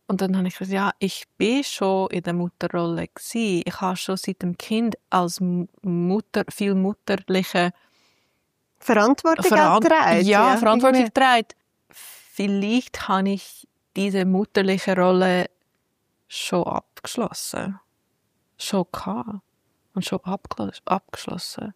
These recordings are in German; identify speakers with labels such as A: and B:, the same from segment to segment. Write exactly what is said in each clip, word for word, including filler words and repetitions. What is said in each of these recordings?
A: Und dann habe ich gesagt, ja, ich bin schon in der Mutterrolle gewesen. Ich habe schon seit dem Kind als Mutter viel mutterliche
B: Verantwortung
A: Veran-
B: getragen.
A: Ja,
B: ja,
A: Verantwortung
B: irgendwie.
A: getragen. Vielleicht habe ich diese mutterliche Rolle schon abgeschlossen. Schon gehabt. Und schon abgeschlossen. abgeschlossen.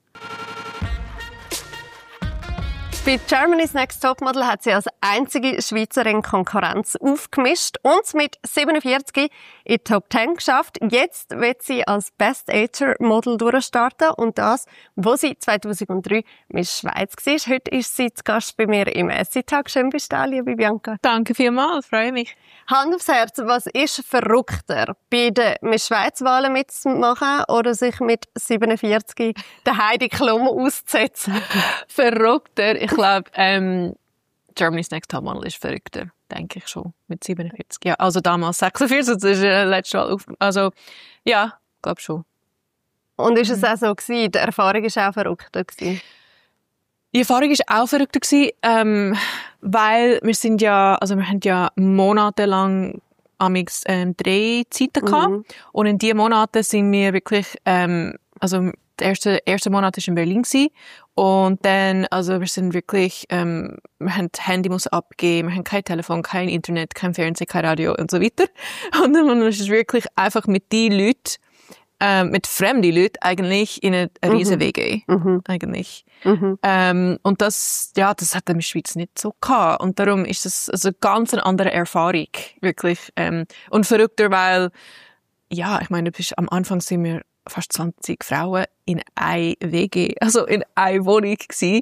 B: Bei Germany's Next Topmodel hat sie als einzige Schweizerin Konkurrenz aufgemischt und mit siebenundvierzig in die Top Ten geschafft. Jetzt wird sie als Best Ager Model durchstarten und das, wo sie zweitausenddrei Miss Schweiz war. Heute ist sie zu Gast bei mir im Essay-Tag. Schön bist du da, liebe Bianca.
A: Danke vielmals, freue mich.
B: Hand aufs Herz, was ist verrückter, bei den Miss Schweiz-Wahlen mitzumachen oder sich mit siebenundvierzig der Heidi Klum auszusetzen?
A: Verrückter, ich glaube, ähm, Germany's Next Topmodel ist verrückter, denke ich schon, mit siebenundvierzig. Ja, also damals sechsundvierzig, das ist äh, letztes Mal auf, also ja, ich glaube schon.
B: Und ist es auch so gewesen? Die Erfahrung war auch verrückter gewesen?
A: Die Erfahrung war auch verrückter gewesen, ähm, weil wir sind ja, also wir haben ja monatelang amix ähm, drei Zeiten gehabt.
B: Mhm.
A: Und in diesen Monaten sind wir wirklich, ähm, also der erste, erste Monat war in Berlin gewesen. Und dann, also wir sind wirklich, ähm, wir haben das Handy muss abgeben, wir haben kein Telefon, kein Internet, kein Fernsehen, kein Radio und so weiter. Und dann ist es wirklich einfach mit den Leuten, ähm, mit fremden Leuten eigentlich in eine, eine riesen W G.
B: Mhm.
A: Eigentlich.
B: Mhm.
A: Ähm, und das, ja, das hat in der Schweiz nicht so gehabt. Und darum ist das also ganz eine andere Erfahrung. Wirklich. Ähm, und verrückter, weil, ja, ich meine, bis am Anfang sind wir fast zwanzig Frauen in einer W G, also in einer Wohnung gewesen.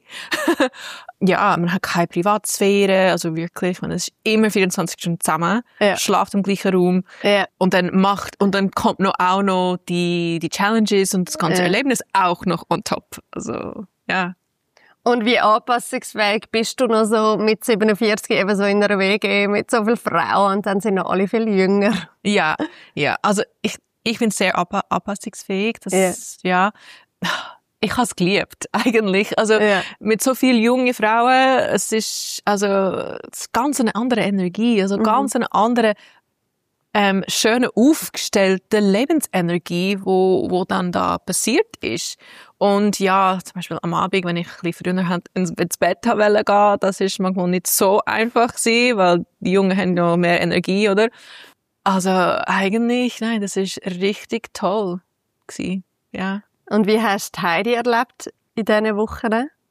A: Ja, man hat keine Privatsphäre, also wirklich, man ist immer vierundzwanzig Stunden zusammen,
B: Ja.
A: schlaft im gleichen Raum
B: Ja.
A: und dann macht, und dann kommt noch auch noch die, die Challenges und das ganze
B: Ja.
A: Erlebnis auch noch on top. Also, ja.
B: Und wie anpassungsfähig bist du noch so mit siebenundvierzig eben so in einer W G mit so vielen Frauen und dann sind noch alle viel jünger?
A: Ja, ja, also ich, ich bin sehr anpa- anpassungsfähig, das, ja. Ich habe es geliebt, eigentlich. Also,
B: Ja.
A: mit so vielen jungen Frauen, es ist, also, es ist ganz eine andere Energie, also,
B: Mhm.
A: ganz eine andere, ähm, schöne aufgestellte Lebensenergie, wo, wo dann da passiert ist. Und ja, zum Beispiel am Abend, wenn ich ein bisschen früher ins, ins Bett wollte gehen, das ist manchmal nicht so einfach gewesen, weil die Jungen haben noch mehr Energie, oder? Also, eigentlich, nein, das ist richtig toll gewesen, ja.
B: Und wie hast du Heidi erlebt in diesen Wochen?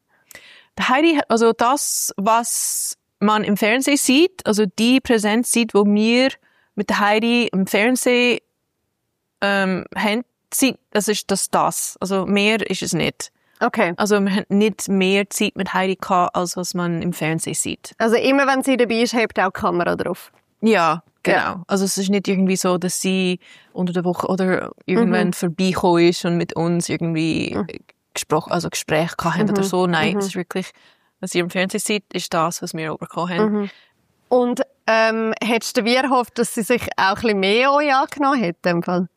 A: Der Heidi, also das, was man im Fernsehen sieht, also die Präsenz sieht, wo wir mit der Heidi im Fernsehen ähm, haben, sieht, das ist das, das. Also mehr ist es nicht.
B: Okay.
A: Also wir haben nicht mehr Zeit mit Heidi gehabt, als was man im Fernsehen sieht.
B: Also immer wenn sie dabei ist, hebt auch die Kamera drauf.
A: Ja, genau.
B: Ja.
A: Also es ist nicht irgendwie so, dass sie unter der Woche oder irgendwann mhm. vorbeigekommen ist und mit uns irgendwie mhm. gesprochen, also Gespräch gehabt haben
B: Mhm.
A: oder so. Nein,
B: Mhm.
A: es ist wirklich, was ihr im Fernsehen seht, ist das, was wir bekommen haben.
B: Mhm. Und ähm, hättest du wie erhofft, dass sie sich auch ein bisschen mehr an euch angenommen hat, in dem Fall?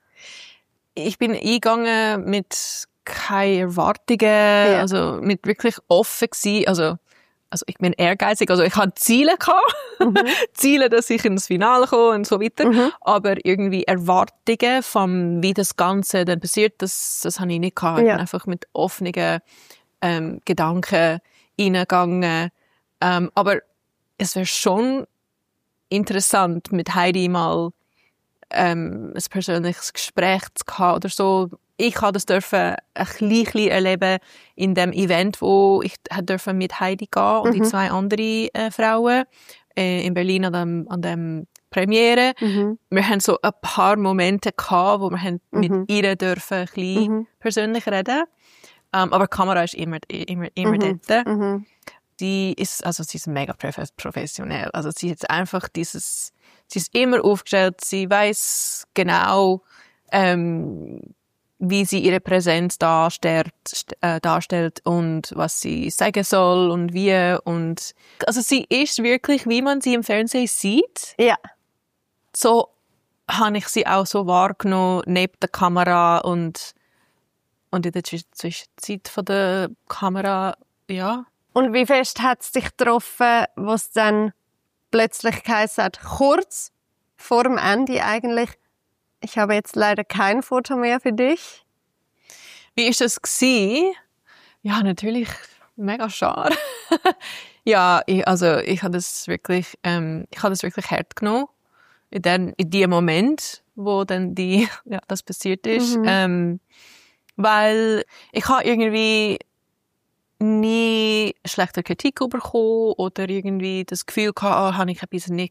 A: Ich bin eingegangen mit keine Erwartungen,
B: Ja.
A: also mit wirklich offen gewesen, also also ich bin ehrgeizig, also ich hatte Ziele gehabt,
B: Mhm.
A: Ziele, dass ich ins Finale komme und so weiter,
B: Mhm.
A: aber irgendwie Erwartungen von wie das Ganze dann passiert, das, das habe ich nicht gehabt. Ich
B: Ja.
A: bin einfach mit offenen ähm, Gedanken reingegangen, ähm, aber es wäre schon interessant, mit Heidi mal ähm, ein persönliches Gespräch zu haben oder so. Ich habe das dürfen ein bisschen erleben in dem Event, wo ich dürfen mit Heidi gehen und
B: Mhm.
A: die zwei andere äh, Frauen äh, in Berlin an dem, an dem Premiere.
B: Mhm.
A: Wir haben so ein paar Momente gehabt, wo wir haben
B: Mhm.
A: mit ihr dürfen ein bisschen
B: Mhm.
A: persönlich reden. Ähm, aber die Kamera ist immer, immer, immer
B: Mhm.
A: dort.
B: Mhm.
A: Sie ist, also sie ist mega prof- professionell. Also sie hat einfach dieses, sie ist immer aufgestellt, sie weiß genau, ähm, wie sie ihre Präsenz darstellt, äh, darstellt und was sie sagen soll und wie und, also sie ist wirklich, wie man sie im Fernsehen sieht.
B: Ja.
A: So habe ich sie auch so wahrgenommen, neben der Kamera und, und in der Zwisch- Zwischenzeit von der Kamera, ja.
B: Und wie fest hat es dich getroffen, was dann plötzlich geheißen hat, kurz vor dem Ende eigentlich, ich habe jetzt leider kein Foto mehr für dich.
A: Wie ist das gewesen? Ja, natürlich mega schade. ja, ich, also ich habe das wirklich, ähm, ich habe das wirklich hart genommen in dem, in dem Moment, wo dann die, ja, das passiert ist, mhm. ähm, weil ich habe irgendwie nie schlechte Kritik bekommen oder irgendwie das Gefühl gehabt, ah, habe ich etwas nicht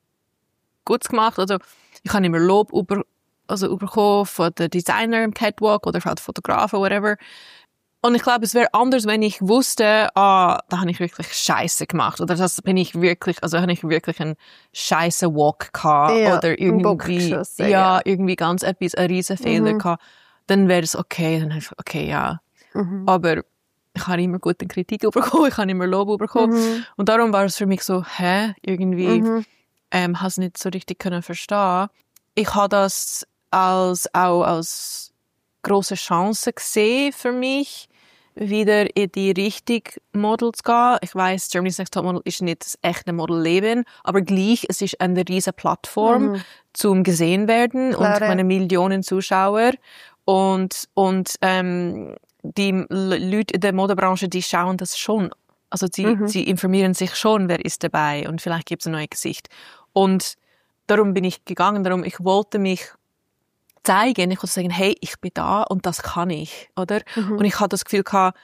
A: gut gemacht. Also ich habe immer Lob über, also bekommen von den Designer im Catwalk oder von den Fotografen, whatever. Und ich glaube, es wäre anders, wenn ich wusste, ah, da habe ich wirklich Scheiße gemacht oder das bin ich wirklich, also habe ich wirklich einen Scheiße Walk gehabt
B: ja,
A: oder irgendwie, ja, ja, irgendwie ganz etwas, ein riesen Fehler mhm. gehabt. Dann wäre es okay, dann ich, okay, ja. Mhm. Aber ich habe immer gute Kritik bekommen, ich habe immer Lob bekommen. Mhm. Und darum war es für mich so, hä, irgendwie, mhm. ähm, habe es nicht so richtig können verstehen. Ich habe das als, auch als grosse Chance gesehen für mich, wieder in die richtige Model zu gehen. Ich weiss, Germany's Next Topmodel ist nicht das echte Modelleben, aber gleich, es ist eine riesige Plattform mhm. zum gesehen werden. Klar, und ich meine Millionen Zuschauer. Und, und, ähm, die Leute in der Modebranche, die schauen das schon. Also, sie, mhm. sie informieren sich schon, wer ist dabei und vielleicht gibt es ein neues Gesicht. Und darum bin ich gegangen, darum, ich wollte mich zeigen, ich wollte sagen, hey, ich bin da und das kann ich, oder? Mhm. Und ich hatte das Gefühl gehabt,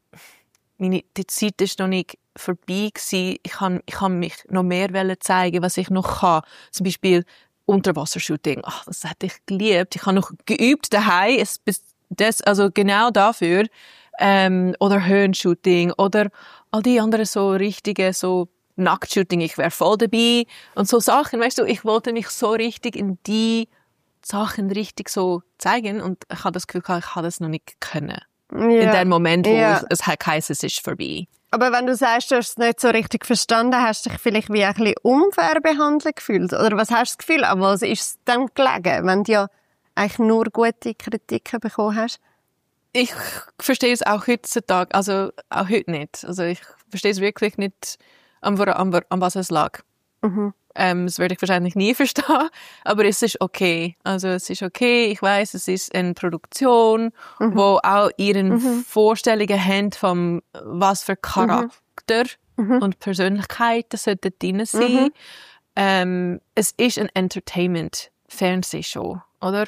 A: meine, die Zeit ist noch nicht vorbei gewesen. Ich kann, ich kann mich noch mehr zeigen, was ich noch kann. Zum Beispiel Unterwassershooting. Ach, das hätte ich geliebt. Ich habe noch geübt daheim. Es, das, also genau dafür. Ähm, oder Höhenshooting oder all die anderen so richtige, so Nacktshooting. Ich wäre voll dabei. Und so Sachen, weißt du, ich wollte mich so richtig in die Sachen richtig so zeigen und ich habe das Gefühl, ich habe das noch nicht können. Ja. In dem Moment, wo ja. es heisst, es ist vorbei.
B: Aber wenn du sagst, du hast es nicht so richtig verstanden, hast du dich vielleicht wie ein bisschen unfair behandelt gefühlt? Oder was hast du das Gefühl? Aber was ist es dann gelegen, wenn du ja eigentlich nur gute Kritiken bekommen hast?
A: Ich verstehe es auch heutzutage, also auch heute nicht. Also ich verstehe es wirklich nicht, an, an, an was es lag. Mhm. Ähm, das werde ich wahrscheinlich nie verstehen, aber es ist okay. Also es ist okay, ich weiss, es ist eine Produktion, mhm. wo auch ihren mhm. Vorstellungen haben von was für Charakter mhm. und Persönlichkeiten sollten drin sein. Mhm. Ähm, es ist ein Entertainment-Fernsehshow, oder?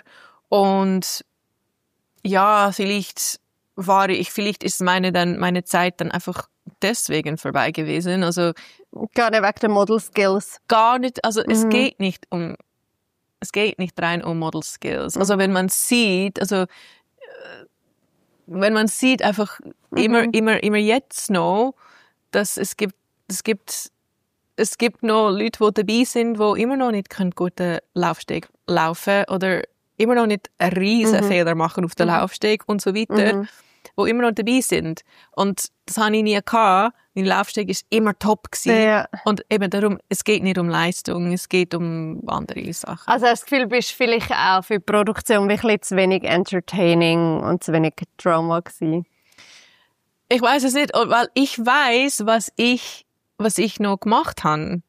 A: Und ja, vielleicht war ich, vielleicht ist meine dann meine Zeit dann einfach deswegen vorbei gewesen. Also
B: gar nicht wegen der Model Skills.
A: Gar nicht. Also mhm. es geht nicht um, es geht nicht rein um Model Skills. Also wenn man sieht, also wenn man sieht einfach mhm. immer, immer, immer jetzt noch, dass es gibt, es gibt, es gibt noch Leute, die dabei sind, die immer noch nicht einen guten Laufsteg laufen oder immer noch nicht einen riesen mhm. Fehler machen auf den mhm. Laufsteg und so weiter. Mhm. Die immer noch dabei sind. Und das habe ich nie gehabt. Mein Laufsteg war immer top gewesen. Ja. Und eben darum, es geht nicht um Leistung, es geht um andere Sachen.
B: Also hast du das Gefühl, bist du vielleicht auch für die Produktion wirklich zu wenig entertaining und zu wenig Drama gewesen?
A: Ich weiss es nicht, weil ich weiss, was ich, was ich noch gemacht habe.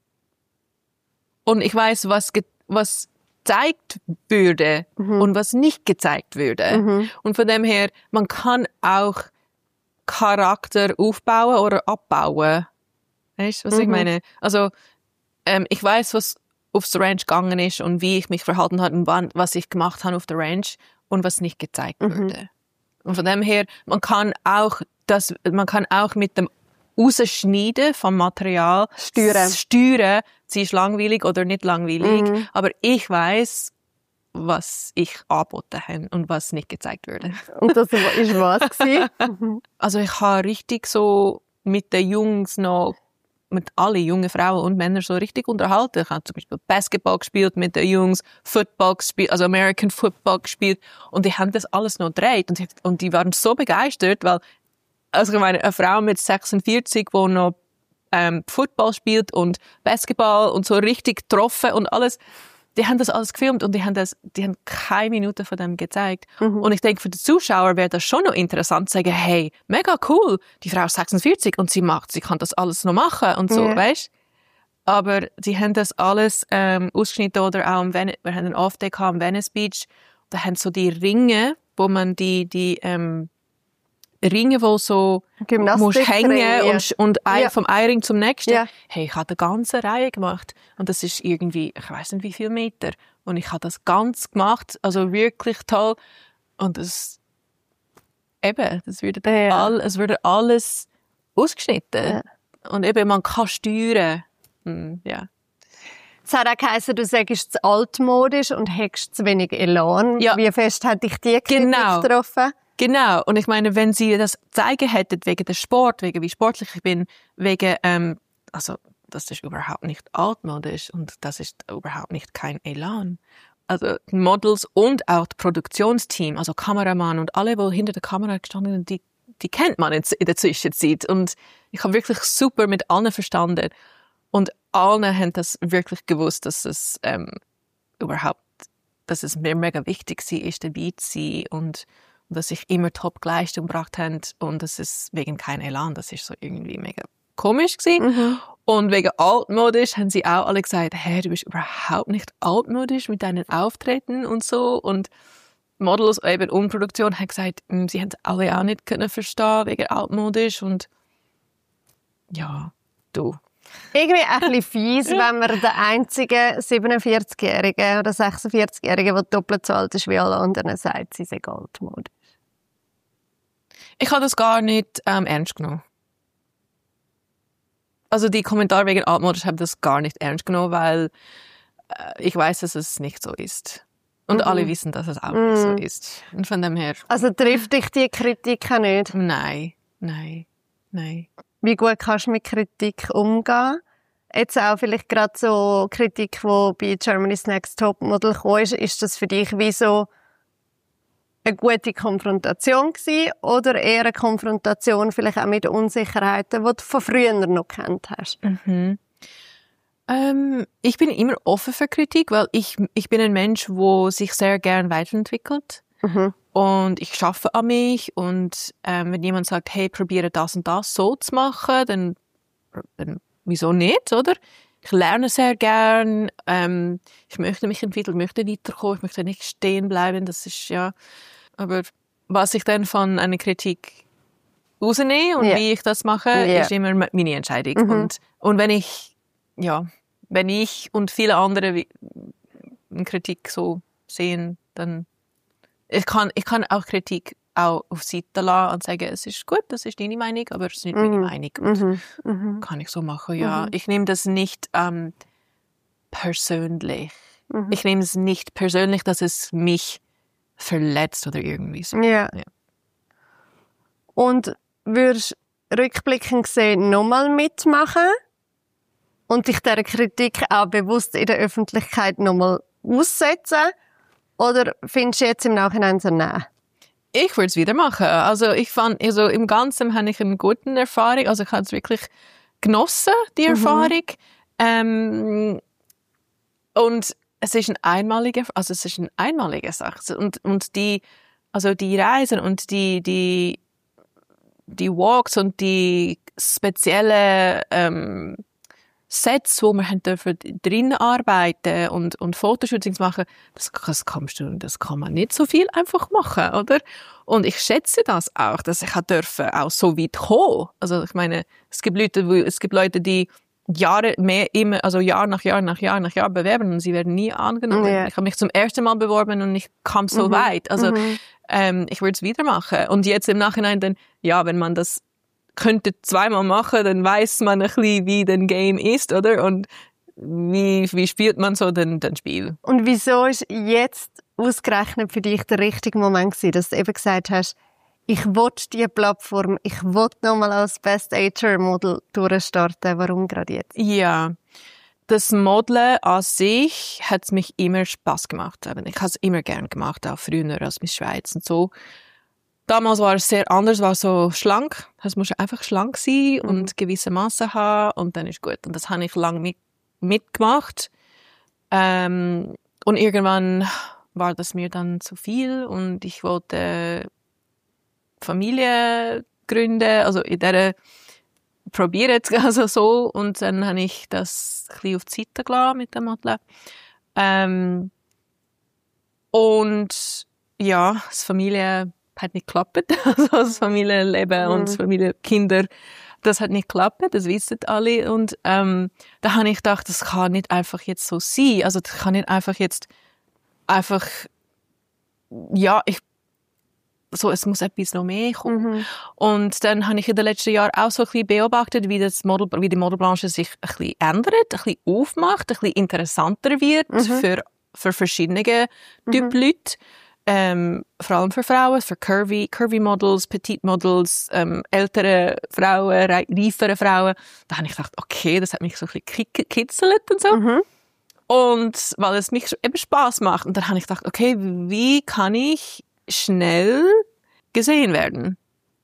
A: Und ich weiss, was, was gezeigt würde mhm. und was nicht gezeigt würde. Mhm. Und von dem her, man kann auch Charakter aufbauen oder abbauen. Weißt du, was mhm. ich meine? Also, ähm, ich weiss, was aufs Ranch gegangen ist und wie ich mich verhalten habe und wann, was ich gemacht habe auf der Ranch und was nicht gezeigt mhm. würde. Und von dem her, man kann auch das, man kann auch mit dem Rausschneiden vom Material
B: steuern.
A: steuern, sie ist langweilig oder nicht langweilig. Mhm. Aber ich weiss, was ich angeboten habe und was nicht gezeigt wurde.
B: Und das war was gewesen?
A: Also ich habe richtig so mit den Jungs noch, mit allen jungen Frauen und Männern so richtig unterhalten. Ich habe zum Beispiel Basketball gespielt mit den Jungs, Football gespielt, also American Football gespielt. Und die haben das alles noch gedreht. Und die, und die waren so begeistert, weil also ich meine, eine Frau mit sechsundvierzig, die noch ähm, Football spielt und Basketball und so richtig getroffen und alles, die haben das alles gefilmt und die haben das, die haben keine Minute von dem gezeigt. Mhm. Und ich denke, für die Zuschauer wäre das schon noch interessant zu sagen, hey, mega cool, die Frau ist sechsundvierzig und sie macht, sie kann das alles noch machen und so, ja. Weißt? Aber sie haben das alles ähm, ausgeschnitten oder auch am Ven- wir haben einen Off-Day am Venice Beach. Da haben so die Ringe, wo man die, die ähm, Ringe, wo so musst hängen und, und ein, ja. vom einen Ring zum nächsten. Ja. Hey, ich habe eine ganze Reihe gemacht. Und das ist irgendwie, ich weiss nicht wie viel Meter. Und ich habe das ganz gemacht. Also wirklich toll. Und es, eben, das würde ja. all, es würde alles ausgeschnitten. Ja. Und eben, man kann steuern. Hm, ja.
B: Es hat auch geheißen, du sagst zu altmodisch und hättest zu wenig Elan. Ja. Wie fest hat dich die Kritik
A: genau.
B: getroffen?
A: Genau. Und ich meine, wenn sie das zeigen hätten, wegen des Sport, wegen wie sportlich ich bin, wegen, ähm, also, das ist überhaupt nicht altmodisch und das ist überhaupt nicht kein Elan. Also, die Models und auch das Produktionsteam, also Kameramann und alle, die hinter der Kamera gestanden sind, die, die kennt man in der Zwischenzeit. Und ich habe wirklich super mit allen verstanden. Und alle haben das wirklich gewusst, dass es, ähm, überhaupt, dass es mir mega wichtig war, dabei zu sein und, und dass ich immer Top-Leistung gebracht habe und das ist wegen kein Elan, das ist so irgendwie mega komisch gewesen. Mhm. Und wegen altmodisch haben sie auch alle gesagt, hey, du bist überhaupt nicht altmodisch mit deinen Auftreten und so. Und Models eben und Produktion haben gesagt, sie haben es alle auch nicht können verstehen wegen altmodisch und ja, du.
B: Irgendwie ein bisschen fies, wenn man den einzigen siebenundvierzigjährigen oder sechsundvierzigjährigen, der doppelt so alt ist wie alle anderen, sagt, sie sei altmodisch.
A: Ich habe das gar nicht ähm, ernst genommen. Also die Kommentare wegen altmodisch habe das gar nicht ernst genommen, weil äh, ich weiß, dass es nicht so ist. Und mhm. alle wissen, dass es auch mhm. nicht so ist. Und von dem her...
B: Also trifft dich die Kritik auch nicht?
A: Nein, nein, nein.
B: Wie gut kannst du mit Kritik umgehen? Jetzt auch vielleicht gerade so Kritik, die bei Germany's Next Topmodel kam, ist, ist das für dich wie so eine gute Konfrontation gewesen oder eher eine Konfrontation vielleicht auch mit Unsicherheiten, die du von früher noch gekannt hast?
A: Mhm. Ähm, ich bin immer offen für Kritik, weil ich, ich bin ein Mensch, der sich sehr gern weiterentwickelt. Mhm. Und ich schaffe an mich und ähm, wenn jemand sagt, hey, probiere das und das so zu machen, dann, dann wieso nicht, oder? Ich lerne sehr gern, ähm, ich möchte mich entwickeln, ich möchte weiterkommen, ich möchte nicht stehen bleiben, das ist ja, aber was ich dann von einer Kritik rausnehme und yeah. wie ich das mache, yeah. ist immer meine Entscheidung. Mhm. Und, und wenn ich, ja, wenn ich und viele andere eine Kritik so sehen, dann Ich kann, ich kann auch Kritik auch auf Seite lassen und sagen, es ist gut, das ist deine Meinung, aber es ist nicht meine Meinung. Und mhm. kann ich so machen, ja. Mhm. Ich nehme das nicht ähm, persönlich. Mhm. Ich nehme es nicht persönlich, dass es mich verletzt oder irgendwie so.
B: Ja. ja. Und würdest du rückblickend gesehen nochmal mitmachen und dich dieser Kritik auch bewusst in der Öffentlichkeit nochmal aussetzen? Oder findest du jetzt im Nachhinein so, nein?
A: Ich würde es wieder machen. Also ich fand, also im Ganzen habe ich eine gute Erfahrung. Also ich habe es wirklich genossen, die Erfahrung. Mhm. Ähm, und es ist eine einmalige, also es ist eine einmalige Sache. Und, und die, also die Reisen und die, die, die Walks und die spezielle, ähm, Sets, wo wir haben dürfen drinnen arbeiten und und Fotoshootings machen, das, das kannst du, das kann man nicht so viel einfach machen, oder? Und ich schätze das auch, dass ich dürfen auch so weit kommen. Also ich meine, es gibt Leute, es gibt Leute, die Jahre mehr immer, also Jahr nach Jahr nach Jahr nach Jahr bewerben und sie werden nie angenommen. Yeah. Ich habe mich zum ersten Mal beworben und ich kam so mhm. weit. Also mhm. ähm, ich würde es wieder machen. Und jetzt im Nachhinein dann, ja, wenn man das könnte zweimal machen, dann weiß man ein bisschen, wie das Game ist, oder? Und wie, wie spielt man so den, den Spiel.
B: Und wieso ist jetzt ausgerechnet für dich der richtige Moment gewesen, dass du eben gesagt hast, ich will diese Plattform, ich will nochmal als Best Ager Model durchstarten. Warum gerade jetzt?
A: Ja, das Modeln an sich hat mich immer Spass gemacht. Ich habe es immer gern gemacht, auch früher als Miss Schweiz und so. Damals war es sehr anders, war so schlank. Es muss einfach schlank sein mhm. und gewisse Masse haben und dann ist gut. Und das habe ich lange mit, mitgemacht. Ähm, und irgendwann war das mir dann zu viel und ich wollte Familie gründen. Also in dieser probiert, also so. Und dann habe ich das ein bisschen auf die Seite gelassen mit dem Modeln. Ähm, und ja, das Familie hat nicht geklappt. Also das Familienleben mhm. und das Familienkinder, das hat nicht geklappt, das wissen alle. Und ähm, da habe ich gedacht, das kann nicht einfach jetzt so sein. Also das kann nicht einfach jetzt einfach, ja, ich so, es muss etwas noch mehr kommen. Mhm. Und dann habe ich in den letzten Jahren auch so ein bisschen beobachtet, wie, das Model, wie die Modelbranche sich ein bisschen ändert, ein bisschen aufmacht, ein bisschen interessanter wird mhm. für, für verschiedene Typen mhm. Leute. Ähm, vor allem für Frauen, für Curvy, Curvy Models, Petite Models, ähm, ältere Frauen, reifere Frauen. Da habe ich gedacht, okay, das hat mich so ein bisschen gekitzelt und so. Mhm. Und weil es mich eben Spass macht. Und dann habe ich gedacht, okay, wie kann ich schnell gesehen werden?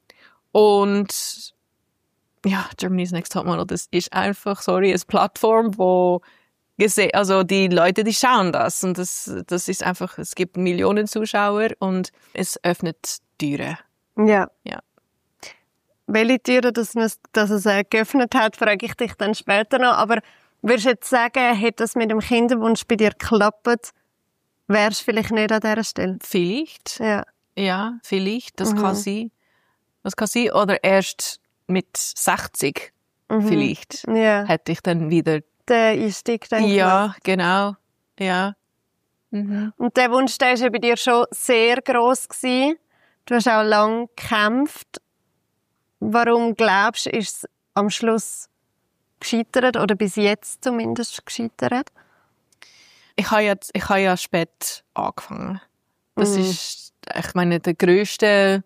A: Und ja, Germany's Next Topmodel, das ist einfach, sorry, eine Plattform, wo gesehen, also die Leute, die schauen das und das, das ist einfach, es gibt Millionen Zuschauer und es öffnet Türen.
B: Ja.
A: Ja.
B: Welche Türen dass, dass es äh, geöffnet hat, frage ich dich dann später noch. Aber würdest du jetzt sagen, hätte das mit dem Kinderwunsch bei dir geklappt, wärst du vielleicht nicht an dieser Stelle?
A: Vielleicht.
B: Ja.
A: Ja, vielleicht. Das
B: mhm.
A: kann sein. Das kann sein. Oder erst mit sechzig mhm. vielleicht
B: ja.
A: hätte ich dann wieder
B: der Einstieg dann
A: ja,
B: gemacht.
A: genau. Ja. Mhm.
B: Und der Wunsch, der war bei dir schon sehr gross gewesen. Du hast auch lange gekämpft. Warum glaubst du, ist es am Schluss gescheitert oder bis jetzt zumindest gescheitert?
A: Ich habe ja, ich habe ja spät angefangen. Das
B: mm.
A: ist, ich meine, der grösste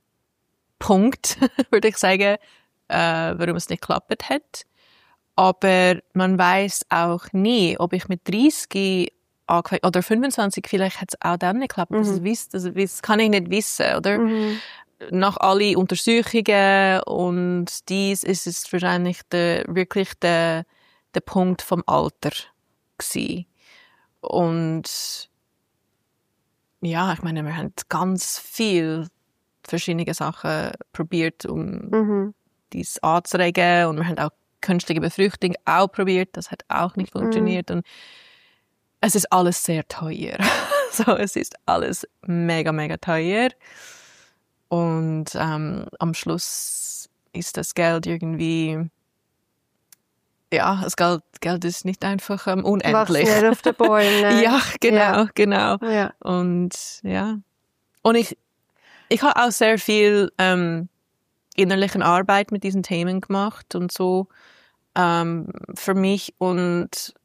A: Punkt, würde ich sagen, äh, warum es nicht geklappt hat. Aber man weiß auch nie, ob ich mit dreißig angefangen oder fünfundzwanzig, vielleicht hat es auch dann nicht geklappt. Mhm. Das, wiss, das, das kann ich nicht wissen, oder? Mhm. Nach allen Untersuchungen und dies ist es wahrscheinlich der, wirklich der, der Punkt vom Alter gewesen. Und ja, ich meine, wir haben ganz viel verschiedene Sachen probiert, um mhm. dies anzuregen, und wir haben auch künstliche Befruchtung auch probiert, das hat auch nicht funktioniert. Mm. Und es ist alles sehr teuer. so, es ist alles mega, mega teuer. Und ähm, am Schluss ist das Geld irgendwie, ja, das Geld, Geld ist nicht einfach ähm, unendlich.
B: Wachs nicht auf den Bäumen.
A: ja, genau, ja. genau.
B: Ja.
A: Und ja, und ich, ich habe auch sehr viel ähm, innerliche Arbeit mit diesen Themen gemacht und so. Ähm, für mich, und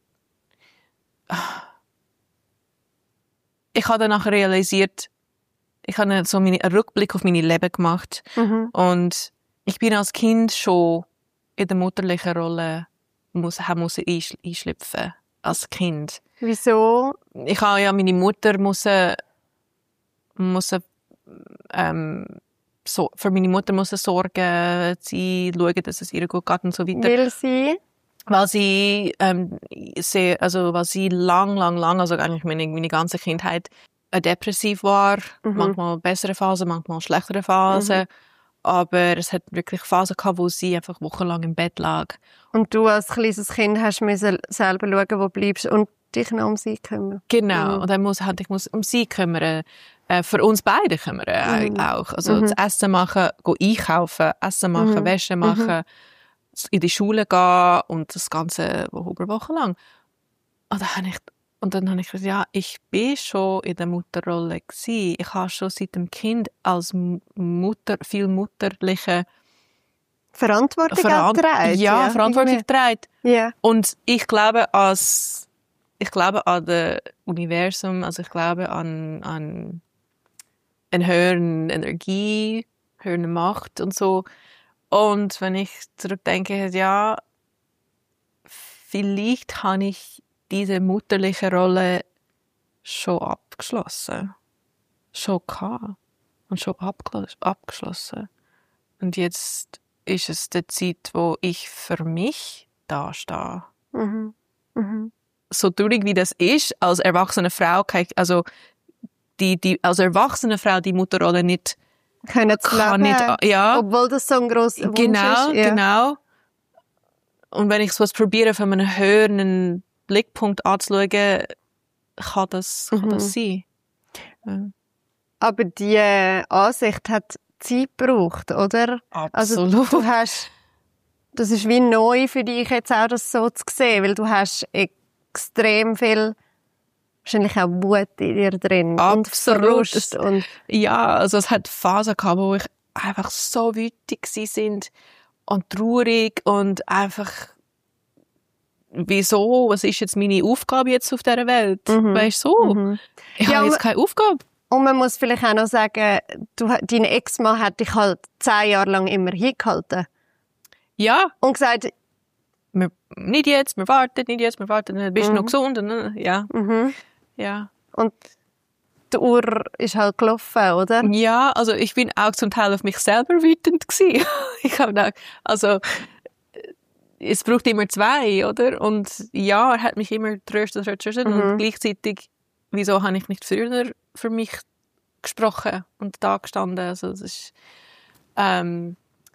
A: ich habe danach realisiert, ich habe so einen Rückblick auf mein Leben gemacht mhm. und ich bin als Kind schon in der mutterlichen Rolle muss, musste einschlüpfen als Kind.
B: Wieso?
A: Ich habe ja meine Mutter müssen, müssen ähm, so, für meine Mutter muss sorgen, sie schauen, dass es ihr gut geht und so weiter.
B: Will sie?
A: Weil sie, ähm, sehr, also, weil sie lang, lang, lang, also eigentlich meine, meine ganze Kindheit äh, depressiv war. Mhm. Manchmal bessere Phasen, manchmal schlechtere Phasen. Mhm. Aber es hat wirklich Phasen gehabt, wo sie einfach wochenlang im Bett lag.
B: Und du als kleines Kind hast müssen selber schauen, wo du bleibst und dich noch um sie kümmern.
A: Genau.
B: Mhm.
A: Und dann muss halt, ich muss um sie kümmern. Äh, für uns beide kümmern mhm. auch. Also mhm. das Essen machen, go einkaufen, Essen machen, mhm. Wäsche machen, mhm. in die Schule gehen und das Ganze über Wochen lang. Und dann habe ich, und dann habe ich gesagt, ja, ich bin schon in der Mutterrolle gewesen. Ich habe schon seit dem Kind als Mutter viel mutterliche
B: Verantwortung
A: Veran-
B: getragen.
A: Ja, ja, Verantwortung getragen.
B: Ja.
A: Und ich glaube als, ich glaube an das Universum, also ich glaube an, an eine höhere Energie, höhere Macht und so. Und wenn ich zurückdenke, ja, vielleicht habe ich diese mutterliche Rolle schon abgeschlossen. Schon gehabt. Und schon abgeschlossen. Und jetzt ist es die Zeit, wo ich für mich dastehe. Mhm. Mhm. So traurig wie das ist, als erwachsene Frau, also die, die, als erwachsene Frau die Mutterrolle nicht
B: können zu
A: kann
B: leben,
A: nicht, ja.
B: Obwohl das so ein grosser Wunsch
A: genau,
B: ist. Ja.
A: Genau, Und wenn ich es probiere, von einem höheren Blickpunkt anzuschauen, kann das, kann
B: Mhm.
A: das sein. Ja.
B: Aber die Ansicht hat Zeit gebraucht, oder? Also
A: Absolut.
B: du hast, das ist wie neu für dich jetzt auch, das so zu sehen, weil du hast extrem viel, wahrscheinlich auch Wut in dir drin.
A: Absolut.
B: Und Frust. Und
A: Ja, also es hat Phasen gehabt, wo ich einfach so wütend gsi sind und traurig und einfach, wieso, was ist jetzt meine Aufgabe jetzt auf dieser Welt?
B: Mhm.
A: Weißt du, so?
B: Mhm.
A: Ich
B: Ja,
A: habe
B: aber-
A: jetzt keine Aufgabe.
B: Und man muss vielleicht auch noch sagen, du, dein Ex-Mann hat dich halt zehn Jahre lang immer hingehalten.
A: Ja,
B: Und gesagt,
A: wir, nicht jetzt, wir warten, nicht jetzt, wir warten, dann bist du
B: Mhm.
A: noch gesund? Und, dann- ja,
B: mhm.
A: ja.
B: Und die Uhr ist halt gelaufen, oder?
A: Ja, also ich bin auch zum Teil auf mich selber wütend gewesen. Ich habe gedacht, also es braucht immer zwei, oder? Und ja, er hat mich immer tröstet, tröstet
B: Mhm.
A: und gleichzeitig, wieso habe ich nicht früher für mich gesprochen und da gestanden? Also das ist ähm,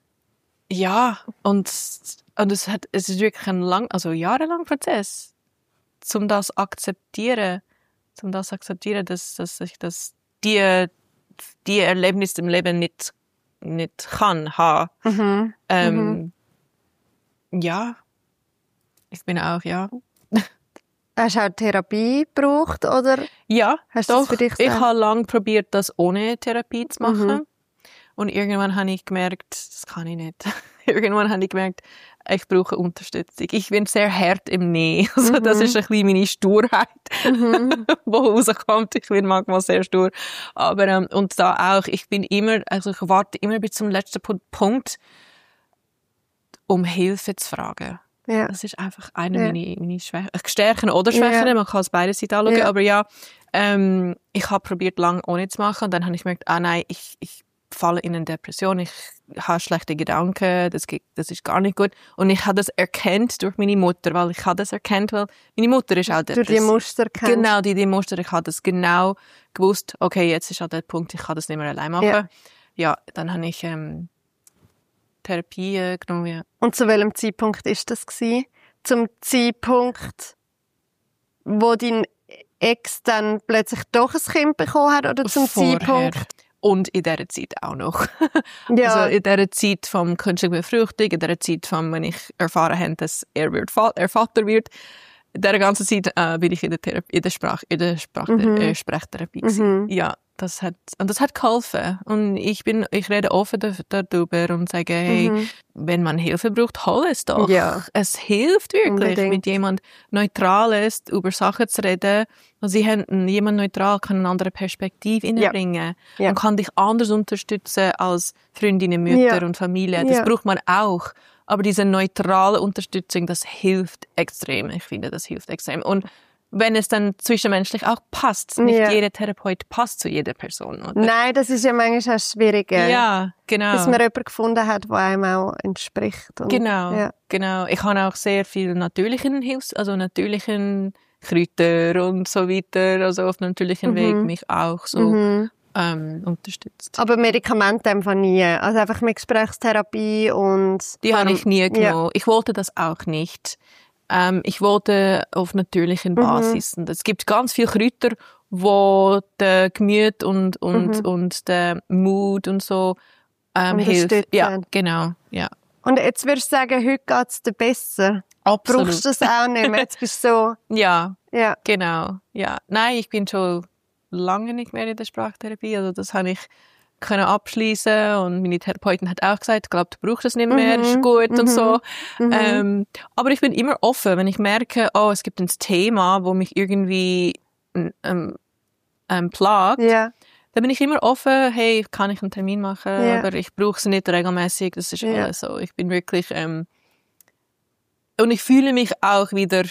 A: ja, und, und es hat es ist wirklich ein lang, also jahrelanger Prozess, um das zu akzeptieren, um das zu akzeptieren, dass, dass ich das die die Erlebnisse im Leben nicht nicht kann haben.
B: Mhm.
A: Ähm, Ja, ich bin auch, ja.
B: Hast du auch Therapie gebraucht, oder?
A: Ja,
B: Hast du das
A: doch.
B: für dich
A: Ich
B: selber?
A: habe lange probiert, das ohne Therapie zu machen.
B: Mhm.
A: Und irgendwann habe ich gemerkt, das kann ich nicht. Irgendwann habe ich gemerkt, ich brauche Unterstützung. Ich bin sehr hart im Nein. Also das ist ein bisschen meine Sturheit,
B: Mhm.
A: die rauskommt. Ich bin manchmal sehr stur. Aber, ähm, und da auch, ich bin immer, also ich warte immer bis zum letzten Pu- Punkt, um Hilfe zu fragen.
B: Ja.
A: Das ist einfach eine
B: Ja.
A: meiner meine Schwächen, Stärken oder Schwächen.
B: Ja.
A: Man kann es beide Seiten anschauen.
B: Ja.
A: Aber ja, ähm, ich habe probiert, lange ohne zu machen. Und dann habe ich gemerkt, ah nein, ich, ich falle in eine Depression. Ich habe schlechte Gedanken. Das, geht, das ist gar nicht gut. Und ich habe das erkannt durch meine Mutter, weil ich habe das erkannt, weil meine Mutter ist auch
B: Durch die
A: depressiv.
B: Muster kennst.
A: Genau, die, die Muster. Ich habe das genau gewusst. Okay, jetzt ist an der Punkt, ich kann das nicht mehr allein machen.
B: Ja.
A: Ja, dann habe ich ähm, Therapie äh, genommen. Ja.
B: Und zu welchem Zeitpunkt ist das gewesen? Zum Zeitpunkt, wo dein Ex dann plötzlich doch ein Kind bekommen hat, oder zum
A: Vorher.
B: Zeitpunkt?
A: Und in dieser Zeit auch noch.
B: Ja.
A: Also in dieser Zeit vom künstlichen Befruchtung, in dieser Zeit, vom, wenn ich erfahren habe, dass er, wird, er Vater wird, in dieser ganzen Zeit äh, bin ich in der, Therapie, in der, Sprach, in der Sprach,
B: Mhm.
A: äh, Sprechtherapie gewesen.
B: Mhm.
A: Ja, das hat, und das hat geholfen. Und ich bin, ich rede offen da- darüber und sage, hey,
B: Mhm.
A: wenn man Hilfe braucht, hol es doch.
B: Ja.
A: Es hilft wirklich,
B: Unbedingt.
A: mit jemand Neutrales über Sachen zu reden. Und sie haben, jemand neutral kann eine andere Perspektive reinbringen.
B: Ja.
A: Man kann dich anders unterstützen als Freundinnen, Mütter
B: Ja.
A: und Familie. Das
B: Ja.
A: braucht man auch. Aber diese neutrale Unterstützung, das hilft extrem. Ich finde, das hilft extrem. Und wenn es dann zwischenmenschlich auch passt. Nicht
B: Ja.
A: jeder Therapeut passt zu jeder Person, oder?
B: Nein, das ist ja manchmal auch schwierig, äh,
A: Ja, genau.
B: dass man jemanden gefunden hat, der einem auch entspricht. Und,
A: Genau,
B: Ja.
A: genau. Ich habe auch sehr viel natürlichen Hilfs, also natürlichen Kräuter und so weiter, also auf natürlichen
B: Mhm.
A: Weg mich auch so
B: Mhm.
A: ähm, unterstützt.
B: Aber Medikamente einfach nie. Also einfach mit Gesprächstherapie und...
A: Die habe ich nie
B: Ja.
A: genommen. Ich wollte das auch nicht. Ähm, ich wollte auf natürlichen
B: Mhm.
A: Basis. Und es gibt ganz viele Kräuter, wo der Gemüt und, und,
B: Mhm.
A: und der Mut und so ähm, hilft.
B: Unterstützen.
A: Ja, genau. Ja,
B: Und jetzt würdest du sagen, heute geht es dir besser.
A: absolut.
B: Brauchst du das auch nicht mehr? Jetzt bist du so...
A: Ja,
B: Ja.
A: genau. Ja. Nein, ich bin schon lange nicht mehr in der Sprachtherapie. Also das habe ich können abschließen und meine Therapeutin hat auch gesagt, ich glaube, du brauchst es nicht mehr,
B: Mhm.
A: ist gut und
B: Mhm.
A: so.
B: Mhm.
A: Ähm, aber ich bin immer offen, wenn ich merke, oh, es gibt ein Thema, wo mich irgendwie ähm, ähm, plagt,
B: Ja.
A: dann bin ich immer offen, hey, kann ich einen Termin machen,
B: Ja.
A: aber ich brauche es nicht regelmäßig, das ist
B: Ja.
A: alles so. Ich bin wirklich, ähm, und ich fühle mich auch wieder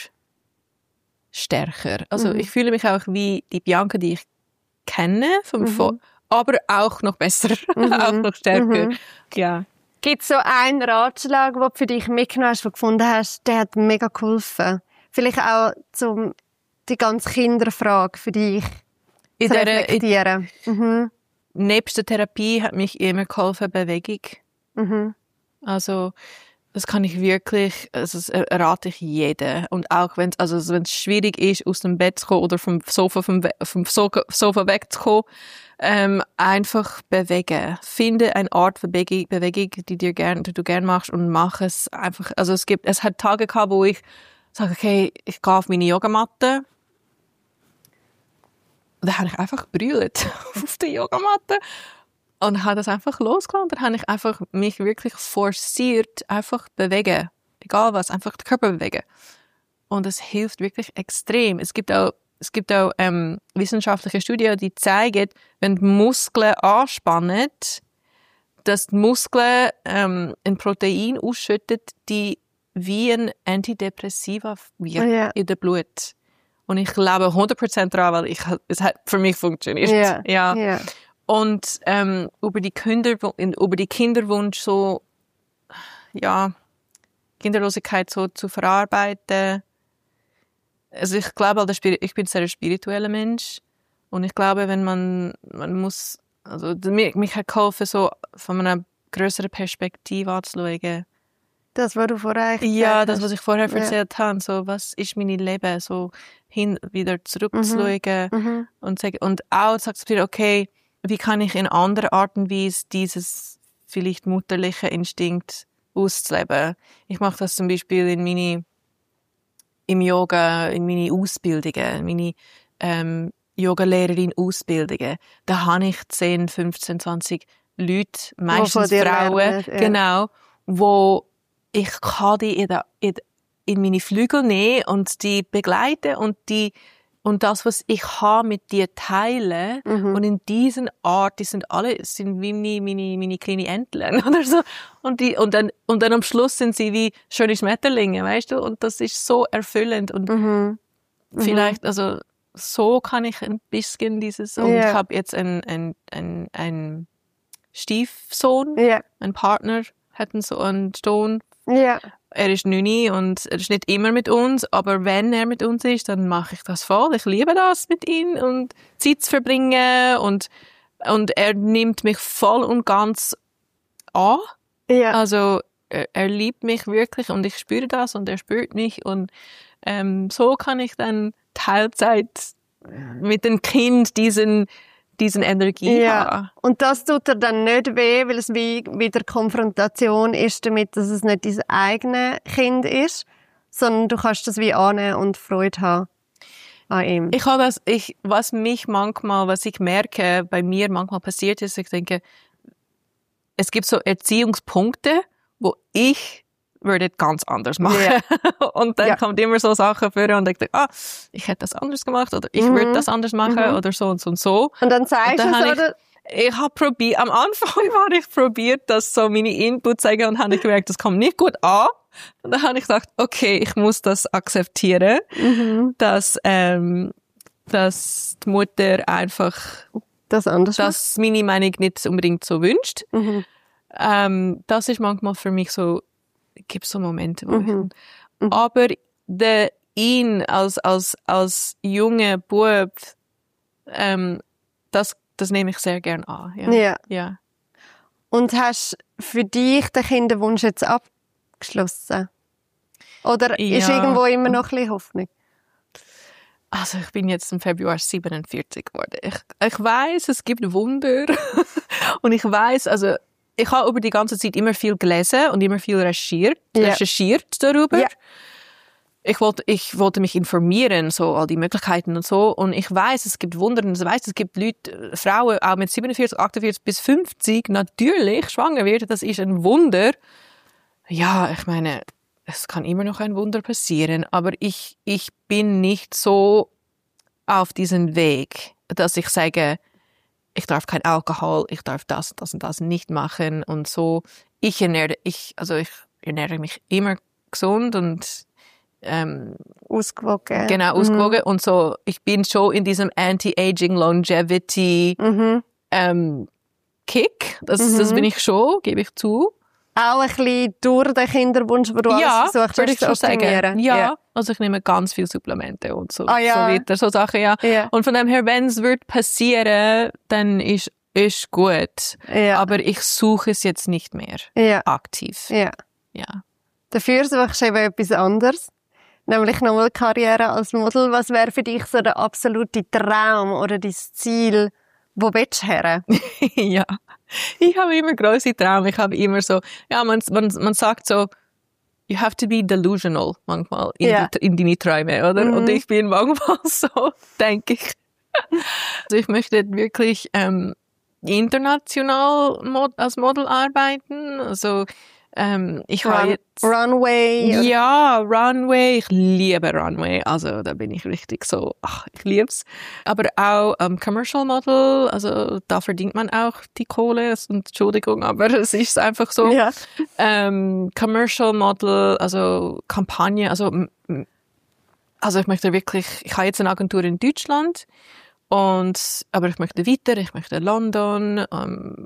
A: stärker. Also
B: Mhm.
A: ich fühle mich auch wie die Bianca, die ich kenne, vom
B: Mhm.
A: Vor- aber auch noch besser, auch noch stärker.
B: Mhm.
A: Ja.
B: Gibt es so einen Ratschlag, den du für dich mitgenommen hast, den du gefunden hast, der hat mega geholfen? Vielleicht auch zum die ganze Kinderfrage für dich
A: In
B: zu
A: der, in,
B: reflektieren. Mhm.
A: nebst der Therapie hat mich immer geholfen, Bewegung.
B: Mhm.
A: Also Das kann ich wirklich, also das rate ich jedem. Und auch wenn es, also wenn es schwierig ist, aus dem Bett zu kommen oder vom Sofa, vom, vom Sofa wegzukommen, ähm, einfach bewegen. Finde eine Art Bewegung, Bewegung, die dir gern, die du gern machst und mach es einfach. Also es gibt, es hat Tage gehabt, wo ich sage, okay, ich gehe auf meine Yogamatte. Und dann habe ich einfach gebrüllt auf der Yogamatte. Und habe das einfach losgelassen. Dann habe ich einfach mich wirklich forciert, einfach bewegen. Egal was, einfach den Körper bewegen. Und es hilft wirklich extrem. Es gibt auch, es gibt auch ähm, wissenschaftliche Studien, die zeigen, wenn die Muskeln anspannen, dass die Muskeln ähm, ein Protein ausschüttet, die wie ein Antidepressiva wirkt
B: Ja.
A: in dem Blut. Und ich glaube hundert Prozent daran, weil ich, es hat für mich funktioniert.
B: Ja.
A: Ja.
B: Ja.
A: Und ähm, über die Kinder, über die Kinderwunsch so, ja, Kinderlosigkeit so zu verarbeiten. Also ich glaube, ich bin ein sehr spiritueller Mensch und ich glaube, wenn man, man muss, also mir, mich hat geholfen, so von einer größeren Perspektive anzuschauen.
B: Das, was du vorher gesagt
A: Ja,
B: hast.
A: das, was ich vorher
B: Ja.
A: erzählt habe, so was ist mein Leben, so hin wieder zurückzuschauen
B: Mhm.
A: und sagen, und auch zu akzeptieren, okay, wie kann ich in anderer Art und Weise dieses vielleicht mutterliche Instinkt auszuleben? Ich mache das zum Beispiel in meine, im Yoga, in meine Ausbildungen, meine ähm, Yoga-Lehrerin-Ausbildungen. Da habe ich zehn, fünfzehn, zwanzig Leute, meistens
B: dir
A: Frauen,
B: lernen, ja.
A: genau, wo ich kann die in, der, in, in meine Flügel nehmen und die begleiten und die und das, was ich habe, mit dir teilen.
B: Mhm.
A: Und in diesen Art, die sind alle, sind wie meine, meine, meine kleine Entlein oder so. Und die, und dann, und dann am Schluss sind sie wie schöne Schmetterlinge, weißt du? Und das ist so erfüllend. Und
B: Mhm.
A: vielleicht, also, so kann ich ein bisschen dieses, und
B: Ja.
A: ich habe jetzt einen, einen, einen, einen Stiefsohn,
B: Ja.
A: ein Partner, hat einen so einen Sohn.
B: Ja.
A: Er ist neun und er ist nicht immer mit uns, aber wenn er mit uns ist, dann mache ich das voll. Ich liebe das mit ihm und Zeit zu verbringen und, und er nimmt mich voll und ganz an.
B: Ja.
A: Also er, er liebt mich wirklich und ich spüre das und er spürt mich und ähm, so kann ich dann Teilzeit mit dem Kind diesen diesen Energie
B: Ja.
A: haben.
B: Und das tut dir dann nicht weh, weil es wie wieder Konfrontation ist damit, dass es nicht dein eigenes Kind ist, sondern du kannst das wie annehmen und Freude haben an ihm.
A: Ich habe das, ich, was mich manchmal, was ich merke, bei mir manchmal passiert ist, ich denke, es gibt so Erziehungspunkte, wo ich würde ganz anders machen.
B: Ja.
A: Und dann
B: Ja.
A: kommt immer so Sachen vor und ich denke, ah, ich hätte das anders gemacht oder ich
B: Mhm.
A: würde das anders machen
B: Mhm.
A: oder so und so und so.
B: Und dann zeigst
A: Und dann
B: du es,
A: habe
B: oder?
A: Ich habe probiert, am Anfang habe ich probiert, das so meine Inputs sagen und habe ich gemerkt, das kommt nicht gut an. Und dann habe ich gedacht, okay, ich muss das akzeptieren,
B: Mhm.
A: dass, ähm, dass die Mutter einfach,
B: Das anders
A: dass meine Meinung nicht unbedingt so wünscht.
B: Mhm.
A: Ähm, das ist manchmal für mich so, gibt so Momente, wo
B: Mhm.
A: ich, aber der ihn als, als, als junger Bub, ähm, das, das nehme ich sehr gern an. Ja.
B: Ja.
A: Ja.
B: Und hast für dich den Kinderwunsch jetzt abgeschlossen? Oder ist
A: Ja.
B: irgendwo immer noch ein bisschen Hoffnung?
A: Also ich bin jetzt im Februar siebenundvierzig geworden. Ich, ich weiß, es gibt Wunder. Und ich weiß, also ich habe über die ganze Zeit immer viel gelesen und immer viel recherchiert,
B: Ja.
A: recherchiert darüber.
B: Ja.
A: Ich wollte, ich wollte mich informieren, so all die Möglichkeiten und so. Und ich weiß, es gibt Wunder und ich weiß, es gibt Leute, Frauen, auch mit siebenundvierzig, achtundvierzig bis fünfzig, natürlich schwanger werden. Das ist ein Wunder. Ja, ich meine, es kann immer noch ein Wunder passieren, aber ich, ich bin nicht so auf diesen Weg, dass ich sage, ich darf kein Alkohol, ich darf das und das und das nicht machen und so. Ich ernähre, ich, also ich ernähre mich immer gesund und ähm,
B: Ausgewogen.
A: genau ausgewogen und so. Ich bin schon in diesem Anti-Aging Longevity
B: Mhm.
A: ähm, Kick. Das,
B: Mhm.
A: das bin ich schon, gebe ich zu.
B: Auch ein bisschen durch den Kinderwunsch, wo du
A: Ja,
B: alles versucht
A: würde
B: hast
A: ich
B: zu
A: schon sagen.
B: optimieren.
A: Ja, also ich nehme ganz viel Supplemente und so,
B: Ah, ja.
A: so weiter, so Sachen, ja.
B: Ja.
A: Und von dem her, wenn es wird passieren, dann ist ist gut.
B: Ja.
A: Aber ich suche es jetzt nicht mehr
B: Ja.
A: aktiv.
B: Ja.
A: Ja.
B: Dafür suchst du eben etwas anderes, nämlich nochmal Karriere als Model. Was wäre für dich so der absolute Traum oder dein Ziel? Wo willst du her?
A: Ja, ich habe immer große Träume. Ich habe immer so, ja, man, man, man sagt so, you have to be delusional manchmal in,
B: Ja.
A: die, in deine Träume, oder?
B: Mhm.
A: Und ich bin manchmal so, denke ich. Also ich möchte wirklich ähm, international mod- als Model arbeiten. Also ähm, ich habe
B: Run,
A: jetzt...
B: Runway? oder-
A: Ja, Runway. Ich liebe Runway. Also da bin ich richtig so, ach, ich lieb's. Aber auch ähm, Commercial Model. Also da verdient man auch die Kohle. Es- Entschuldigung, aber es ist einfach so.
B: Ja.
A: Ähm, Commercial Model, also Kampagne. Also, m- m- also ich möchte wirklich, ich habe jetzt eine Agentur in Deutschland. Und, aber ich möchte weiter. Ich möchte London, ähm,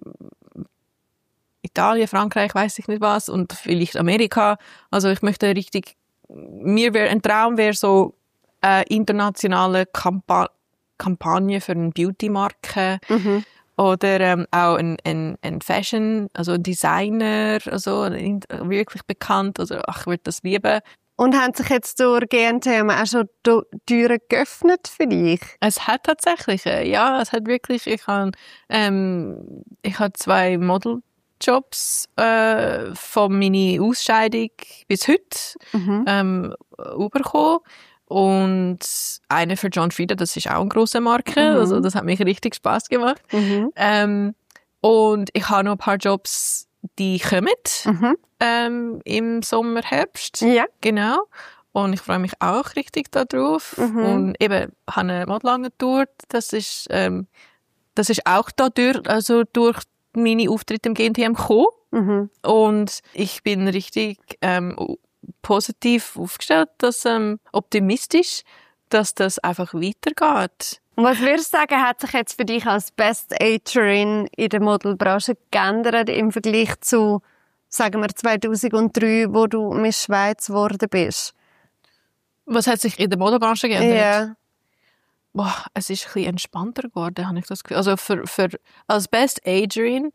A: Italien, Frankreich, weiß ich nicht was, und vielleicht Amerika. Also ich möchte richtig, mir wäre ein Traum wäre so äh, internationale Kampa- Kampagne für eine Beauty-Marke
B: Mhm.
A: oder ähm, auch ein, ein, ein Fashion, also ein Designer, also ein- wirklich bekannt. Also ach, ich würde das lieben.
B: Und haben sich jetzt durch G N T auch schon do- Türen geöffnet für dich?
A: Es hat tatsächlich, äh, ja, es hat wirklich, ich habe ähm, ich habe zwei Modeljobs äh, von meiner Ausscheidung bis heute
B: Mhm.
A: ähm, bekommen. Und eine für John Frieda, das ist auch eine grosse Marke,
B: Mhm.
A: also das hat mich richtig Spaß gemacht.
B: Mhm.
A: Ähm, und ich habe noch ein paar Jobs, die kommen
B: Mhm.
A: ähm, im Sommer, Herbst.
B: Ja.
A: Genau. Und ich freue mich auch richtig darauf.
B: Mhm.
A: Und eben, habe eine Modelagentur. Das ist, ähm, das ist auch dadurch, also durch meine Auftritte im G N T M gekommen.
B: Mhm.
A: Und ich bin richtig ähm, positiv aufgestellt, dass, ähm, optimistisch, dass das einfach weitergeht.
B: Und was würdest du sagen, hat sich jetzt für dich als Best Agerin in der Modelbranche geändert im Vergleich zu, sagen wir, zweitausenddrei, wo du Miss Schweiz geworden bist?
A: Was hat sich in der Modebranche geändert?
B: Ja.
A: Boah, es ist ein bisschen entspannter geworden, habe ich das Gefühl. Also für, für, als Best Agerin,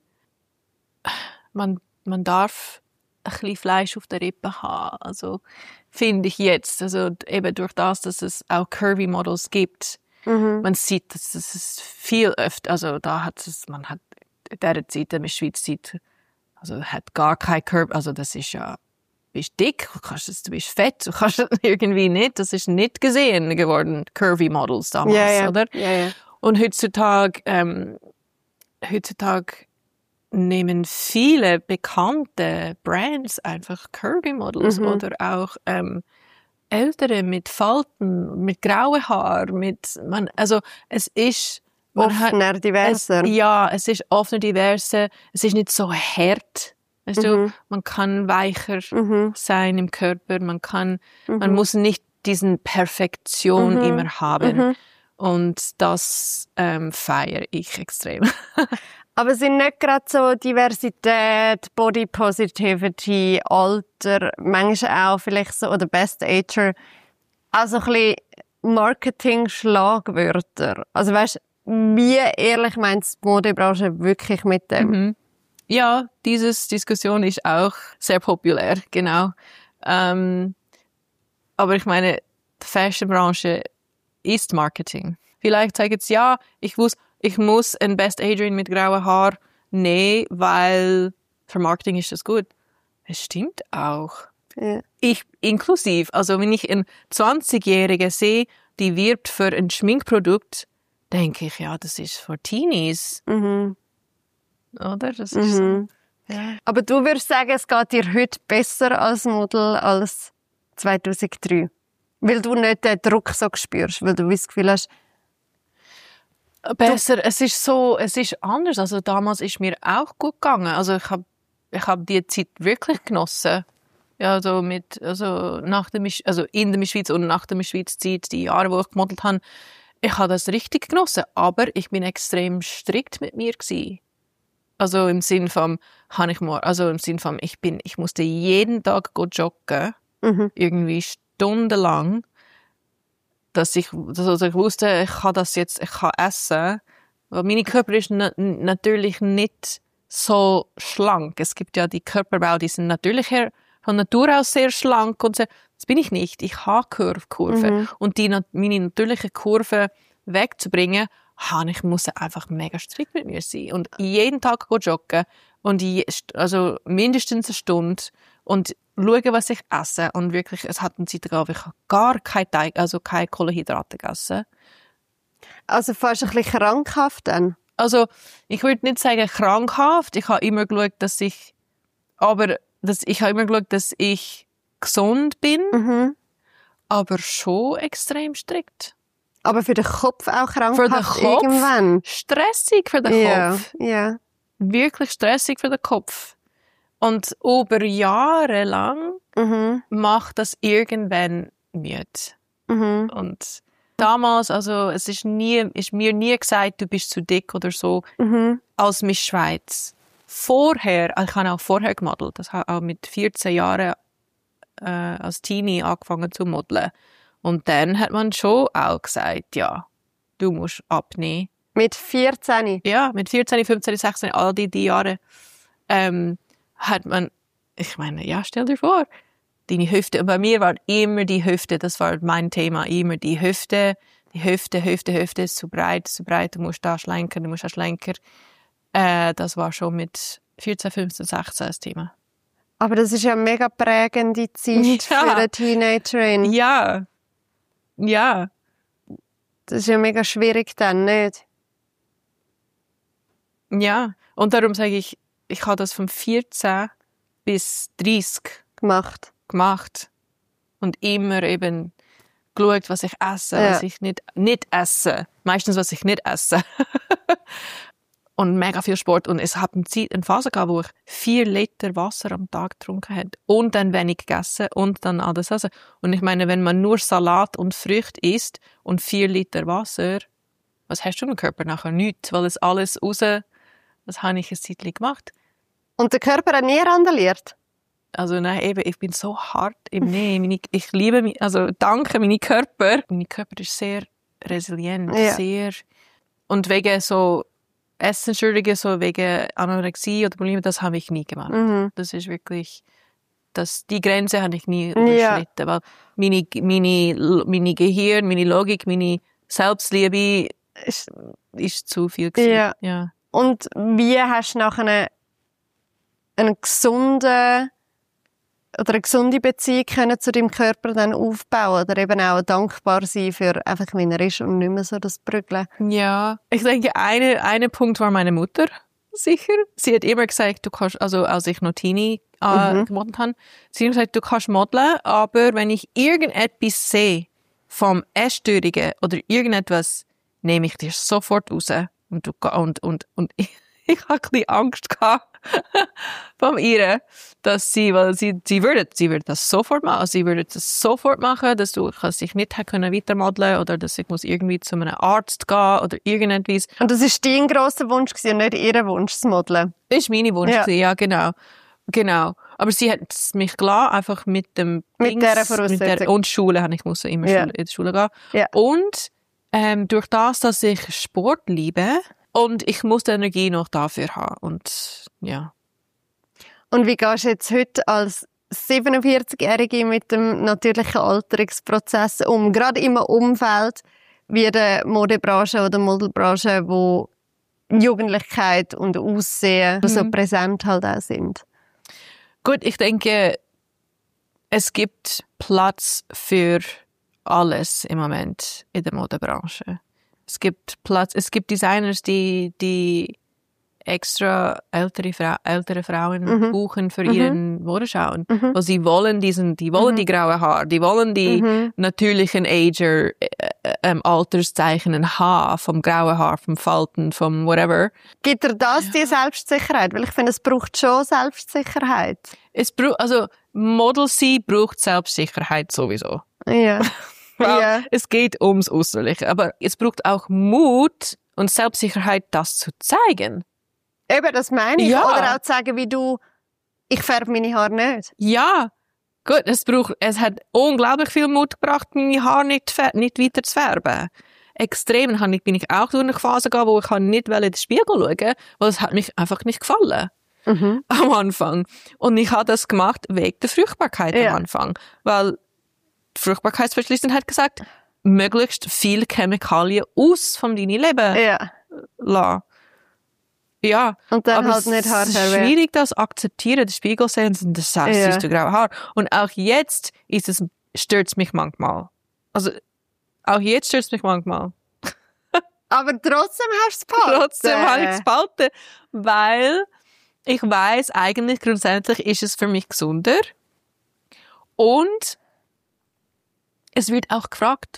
A: man, man darf ein bisschen Fleisch auf der Rippe haben. Also finde ich jetzt. Also eben durch das, dass es auch Curvy Models gibt.
B: Mhm.
A: Man sieht, dass es viel öfter, also da hat es, man hat in dieser Zeit, in der Schweiz Zeit, also hat gar kein Curve, also das ist ja, du bist dick, du, kannst es, du bist fett, du kannst es irgendwie nicht, das ist nicht gesehen geworden, Curvy Models damals,
B: Ja, ja.
A: oder?
B: Ja, ja.
A: Und heutzutage, ähm, heutzutage nehmen viele bekannte Brands einfach Curvy Models
B: Mhm.
A: oder auch ähm, Ältere mit Falten, mit grauen Haaren, mit man, also es ist man hat-
B: Offener, diverser.
A: Es, ja, es ist offener, diverser. Es ist nicht so hart. Weißt du,
B: Mhm.
A: man kann weicher
B: Mhm.
A: sein im Körper. Man kann,
B: Mhm.
A: man muss nicht diesen Perfektion
B: Mhm.
A: immer haben.
B: Mhm.
A: Und das ähm, feiere ich extrem.
B: Aber sind nicht gerade so Diversität, Body Positivity, Alter, manchmal auch vielleicht so, oder Best Ager, auch so ein bisschen Marketing-Schlagwörter? Also weißt, wie ehrlich meint die Modebranche wirklich mit dem?
A: Mhm. Ja, diese Diskussion ist auch sehr populär, genau. Ähm, aber ich meine, die Fashionbranche ist Marketing. Vielleicht sagen sie, ja, ich muss, ich muss ein Best Agerin mit grauen Haar nehmen, weil für Marketing ist das gut. Es stimmt auch.
B: Ja.
A: Ich inklusiv. Also wenn ich eine zwanzigjährige sehe, die wirbt für ein Schminkprodukt, denke ich, ja, das ist für Teenies,
B: Mhm.
A: oder? Das ist
B: Mhm.
A: so. Ja.
B: Aber du würdest sagen, es geht dir heute besser als Model als zweitausenddrei? Weil du nicht den Druck so spürst, weil du das Gefühl hast,
A: Besser, es ist so, es ist anders. Also damals ist mir auch gut gegangen. Also ich habe, ich habe die Zeit wirklich genossen. Ja, also mit, also nach der, Misch- also in der Schweiz und nach der Schweiz Zeit, die Jahre, wo ich gemodelt habe, ich habe das richtig genossen. Aber ich bin extrem strikt mit mir gewesen. Also im Sinn von, habe ich mal, also im Sinn von, ich bin, ich musste jeden Tag go joggen,
B: mhm.
A: irgendwie stundenlang, dass ich, also ich wusste, ich kann das jetzt, ich kann essen. Weil mein Körper ist na- natürlich nicht so schlank. Es gibt ja die Körperbau, die sind natürlicher von Natur aus sehr schlank und so. Das bin ich nicht. Ich habe Kurve, Kurve. Mhm. Und die, meine natürliche Kurve wegzubringen, habe ich muss einfach mega strikt mit mir sein. Und jeden Tag joggen und je, also mindestens eine Stunde und schauen, was ich esse. Und wirklich, es hat eine Zeit gegeben, ich habe gar kein Teig, also keine Kohlenhydrate gegessen.
B: Also fast ein bisschen krankhaft dann?
A: Also, ich würde nicht sagen krankhaft. Ich habe immer geschaut, dass ich, aber dass, ich habe immer geschaut, dass ich gesund bin, mhm. aber schon extrem strikt.
B: Aber für den Kopf auch krankhaft
A: für den Kopf,
B: irgendwann?
A: Stressig für den
B: yeah,
A: Kopf.
B: Ja. Yeah.
A: Wirklich stressig für den Kopf. Und über Jahre lang mhm. macht das irgendwann müde. Mhm. Und damals, also es ist, nie, ist mir nie gesagt, du bist zu dick oder so, mhm. als Miss Schweiz. Vorher, ich habe auch vorher gemodelt, das habe auch mit vierzehn Jahren äh, als Teenie angefangen zu modeln. Und dann hat man schon auch gesagt, ja, du musst abnehmen.
B: Mit vierzehn?
A: Ja, mit vierzehn, fünfzehn, sechzehn, all die, die Jahre ähm, hat man, ich meine, ja, stell dir vor, deine Hüfte, und bei mir war immer die Hüfte, das war mein Thema, immer die Hüfte, die Hüfte, Hüfte, Hüfte ist zu breit, zu breit, du musst da schlenken, du musst da schlenker. Äh, das war schon mit vierzehn, fünfzehn, sechzehn das Thema.
B: Aber das ist ja eine mega prägende Zeit ja. für eine Teenagerin.
A: Ja. Ja.
B: Das ist ja mega schwierig dann, nicht?
A: Ja. Und darum sage ich, ich habe das von vierzehn bis dreißig
B: gemacht.
A: gemacht. Und immer eben geschaut, was ich esse,
B: ja.
A: was ich nicht, nicht esse. Meistens, was ich nicht esse. Und mega viel Sport. Und es hat eine, Zeit, eine Phase gehabt, wo ich vier Liter Wasser am Tag getrunken habe. Und dann wenig gegessen und dann alles. Also. Und ich meine, wenn man nur Salat und Früchte isst und vier Liter Wasser, was hast du im Körper nachher? Nichts, weil es alles raus, das habe ich eine Zeit lang gemacht.
B: Und der Körper hat nie randaliert?
A: Also nein, eben, ich bin so hart im Nähen. Meine, ich liebe mich, also danke meinem Körper. Mein Körper ist sehr resilient, ja. sehr, und wegen so Essensstörungen, so wegen Anorexie oder Probleme, das habe ich nie gemacht. Mhm. Das ist wirklich, das, die Grenze habe ich nie überschritten, ja. weil meine, meine, meine Gehirn, meine Logik, meine Selbstliebe ist, ist zu viel gewesen.
B: Ja.
A: Ja.
B: Und wie hast du nachher eine, eine gesunde oder eine gesunde Beziehung können zu deinem Körper dann aufbauen oder eben auch dankbar sein für einfach, wie er ist und nicht mehr so das Brügeln?
A: Ja, ich denke, eine, eine Punkt war meine Mutter, sicher. Sie hat immer gesagt, du kannst, also als ich noch Teenie äh, mhm. gemodelt habe, sie hat gesagt, du kannst modeln, aber wenn ich irgendetwas sehe vom Essstörungen oder irgendetwas, nehme ich dir sofort raus. Und, du, und, und, und ich, ich hatte ein bisschen Angst gehabt von ihr, dass sie, weil sie, sie würde, sie würde das sofort machen, sie würde das sofort machen, dass du, dass ich nicht können weitermodeln oder dass ich muss irgendwie zu einem Arzt gehen oder irgendetwas.
B: Und das ist dein grosser Wunsch gewesen, nicht ihr Wunsch zu modeln?
A: Das ist mein Wunsch
B: ja.
A: gewesen, ja, genau. Genau. Aber sie hat mich klar einfach mit dem
B: mit
A: Dings,
B: dieser Voraussetzung.
A: Mit der, und Schule, ich musste immer
B: ja.
A: Schule, in die Schule gehen.
B: Ja.
A: Und ähm, durch das, dass ich Sport liebe, und ich muss die Energie noch dafür haben. Und, ja.
B: Und wie gehst du jetzt heute als siebenundvierzigjährige mit dem natürlichen Alterungsprozess um? Gerade im Umfeld wie der Modebranche oder Modelbranche, wo Jugendlichkeit und Aussehen mhm. so präsent halt auch sind.
A: Gut, ich denke, es gibt Platz für alles im Moment in der Modebranche. Es gibt Platz, es gibt Designers, die, die extra ältere, Fra- ältere Frauen mhm. buchen für mhm. ihren Modeschauen. Mhm. Weil sie wollen diesen, die wollen mhm. die graue Haare, die wollen die mhm. natürlichen Ager, äh, äh, Alterszeichen haben, vom grauen Haar, vom Falten, vom whatever.
B: Gibt dir das ja. die Selbstsicherheit? Weil ich finde, es braucht schon Selbstsicherheit.
A: Es braucht, also, Model sein braucht Selbstsicherheit sowieso.
B: Ja.
A: Well,
B: ja.
A: Es geht ums Äußerliche, aber es braucht auch Mut und Selbstsicherheit, das zu zeigen.
B: Eben, das meine ich.
A: Ja.
B: Oder auch zu sagen, wie du, ich färbe meine Haare nicht.
A: Ja, gut, es braucht, es hat unglaublich viel Mut gebracht, meine Haare nicht, nicht weiter zu färben. Extrem bin ich auch durch eine Phase gegangen, wo ich nicht in den Spiegel schauen wollte, weil es hat mich einfach nicht gefallen.
B: Mhm.
A: am Anfang. Und ich habe das gemacht wegen der Fruchtbarkeit
B: Ja.
A: am Anfang. Weil die Fruchtbarkeitsspezialistin hat gesagt, möglichst viele Chemikalien aus von deinem Leben
B: Ja.
A: lassen. Ja,
B: Und dann
A: aber
B: halt nicht
A: es ist
B: Haarfärbe.
A: schwierig, das zu akzeptieren. Der Spiegel sehen, das heißt,
B: Ja.
A: siehst du graue Haare. Und auch jetzt ist es, stört es mich manchmal. Also, auch jetzt stört es mich manchmal.
B: Aber trotzdem hast du es behalten.
A: Trotzdem habe ich es behalten, weil ich weiss, eigentlich grundsätzlich ist es für mich gesunder. Und es wird auch gefragt.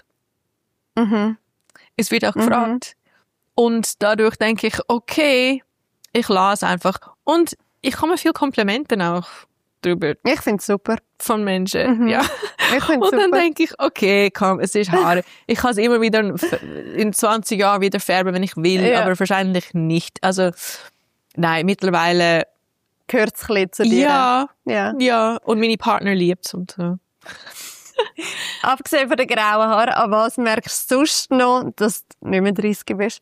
B: Mhm.
A: Es wird auch gefragt. Und dadurch denke ich, okay, ich lasse einfach. Und ich komme viel Komplimente auch drüber
B: Ich finde es super.
A: von Menschen.
B: Mhm.
A: Ja.
B: Ich finde es
A: Und dann
B: super.
A: denke ich, okay, komm, es ist Haare. Ich kann es immer wieder in zwanzig Jahren wieder färben, wenn ich will,
B: Ja.
A: aber wahrscheinlich nicht. Also, nein, mittlerweile,
B: Gehört es ein bisschen zu dir.
A: ja,
B: Ja.
A: ja. Und meine Partner liebt es und so.
B: Abgesehen von den grauen Haaren, an was merkst du sonst noch, dass du nicht mehr dreißig bist?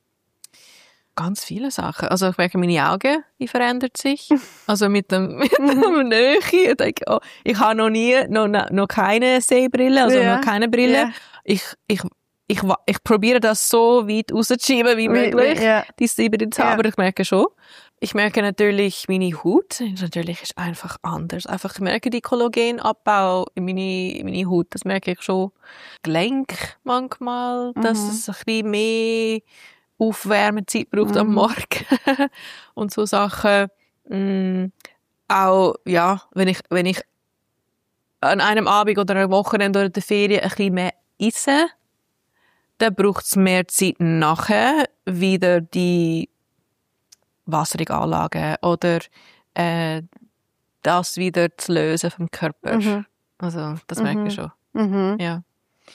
A: Ganz viele Sachen. Also ich merke, meine Augen, die verändern sich. Also mit dem, mit dem Nähe. Ich denke, oh, ich habe noch nie, noch, noch keine Sehbrille, also
B: Ja.
A: noch keine Brille.
B: Ja.
A: Ich, ich, ich, wa- ich probiere das so weit rauszuschieben wie möglich,
B: Wie- ja.
A: die Sehbrille zu haben,
B: Ja.
A: aber ich merke schon. Ich merke natürlich, meine Haut, natürlich ist einfach anders. Einfach, ich merke die Kollagenabbau in meine, in meine Haut, das merke ich schon. Gelenk manchmal, dass
B: Mhm.
A: es ein bisschen mehr Aufwärmezeit braucht am
B: Mhm.
A: Morgen und so Sachen. Mm, auch, ja, wenn ich, wenn ich an einem Abend oder einem Wochenende oder der Ferien ein bisschen mehr esse, dann braucht es mehr Zeit nachher, wieder die wasserigen Anlagen oder äh, das wieder zu lösen vom Körper.
B: Mhm.
A: Also, das merke ich schon.
B: Mhm.
A: Ja.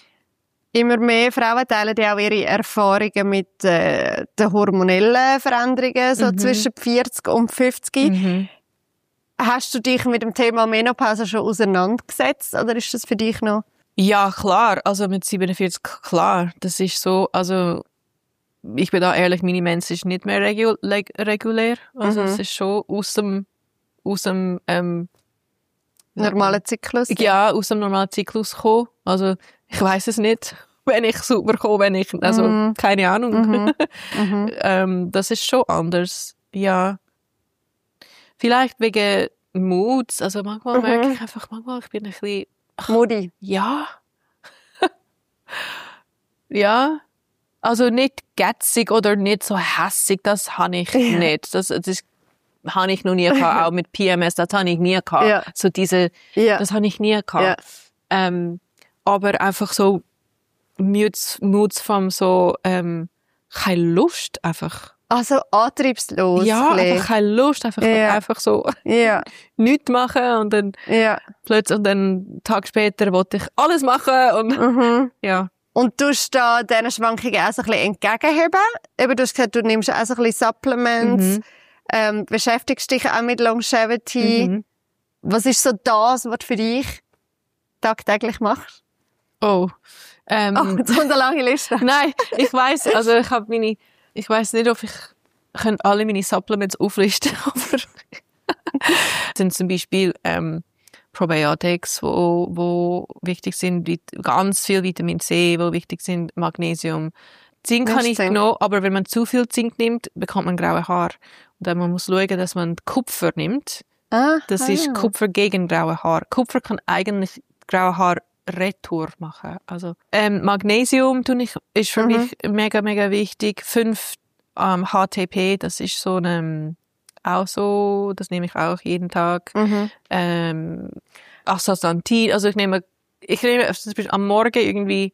B: Immer mehr Frauen teilen ja auch ihre Erfahrungen mit äh, den hormonellen Veränderungen, so
A: Mhm.
B: zwischen vierzig und fünfzig.
A: Mhm.
B: Hast du dich mit dem Thema Menopause schon auseinandergesetzt oder ist das für dich noch?
A: Ja, klar. Also mit siebenundvierzig, klar. Das ist so, also ich bin da ehrlich, meine Mens ist nicht mehr regu leg- regulär. Also
B: Mhm.
A: es ist schon aus dem, aus dem, ähm,
B: Normalen Zyklus?
A: ja, aus dem normalen Zyklus gekommen. Also ich weiß es nicht, wenn ich super komme, wenn ich, also
B: Mhm.
A: keine Ahnung.
B: Mhm. Mhm.
A: ähm, das ist schon anders. Ja. Vielleicht wegen Moods. Also manchmal
B: Mhm.
A: merke ich einfach, manchmal ich bin ein bisschen,
B: Moody.
A: ja. ja. Also nicht gätzig oder nicht so hässig, das habe ich
B: Ja.
A: nicht. Das, das habe ich noch nie gehabt. Auch mit P M S, das habe ich nie gehabt.
B: Ja.
A: So diese,
B: Ja.
A: das habe ich nie gehabt.
B: Ja.
A: Ähm, aber einfach so Moods, Moods von so, ähm, keine Lust einfach.
B: Also antriebslos.
A: Ja,
B: ein
A: einfach keine Lust, einfach,
B: Ja.
A: einfach so
B: bisschen. Ja.
A: nichts machen und dann
B: Ja.
A: plötzlich, und dann einen Tag später wollte ich alles machen und,
B: Mhm.
A: ja.
B: Und du tust da diesen Schwankungen auch so ein bisschen entgegenheben. Eben, du hast gesagt, du nimmst auch so ein bisschen Supplements,
A: Mhm.
B: ähm, beschäftigst dich auch mit Longevity.
A: Mhm.
B: Was ist so das, was du für dich tagtäglich machst?
A: Oh. Ähm,
B: Oh, jetzt kommt eine lange Liste.
A: Nein, ich weiss, also ich habe meine, ich weiss nicht, ob ich könnte alle meine Supplements auflisten, aber es sind zum Beispiel ähm, Probiotics, wo, wo wichtig sind, vit- ganz viel Vitamin C, wo wichtig sind, Magnesium. Zink
B: Nimmst
A: kann ich
B: Zink?
A: genommen, aber wenn man zu viel Zink nimmt, bekommt man graue Haare. Und dann man muss schauen, dass man Kupfer nimmt.
B: Ah,
A: Das
B: ah.
A: ist Kupfer gegen graue Haare. Kupfer kann eigentlich graue Haare retour machen. Also ähm, Magnesium tue ich, ist für
B: Mhm.
A: mich mega, mega wichtig. Fünf ähm, H T P, das ist so eine, auch so, das nehme ich auch jeden Tag.
B: Mhm.
A: Ähm, Astaxanthin, also ich nehme, ich nehme zum Beispiel am Morgen irgendwie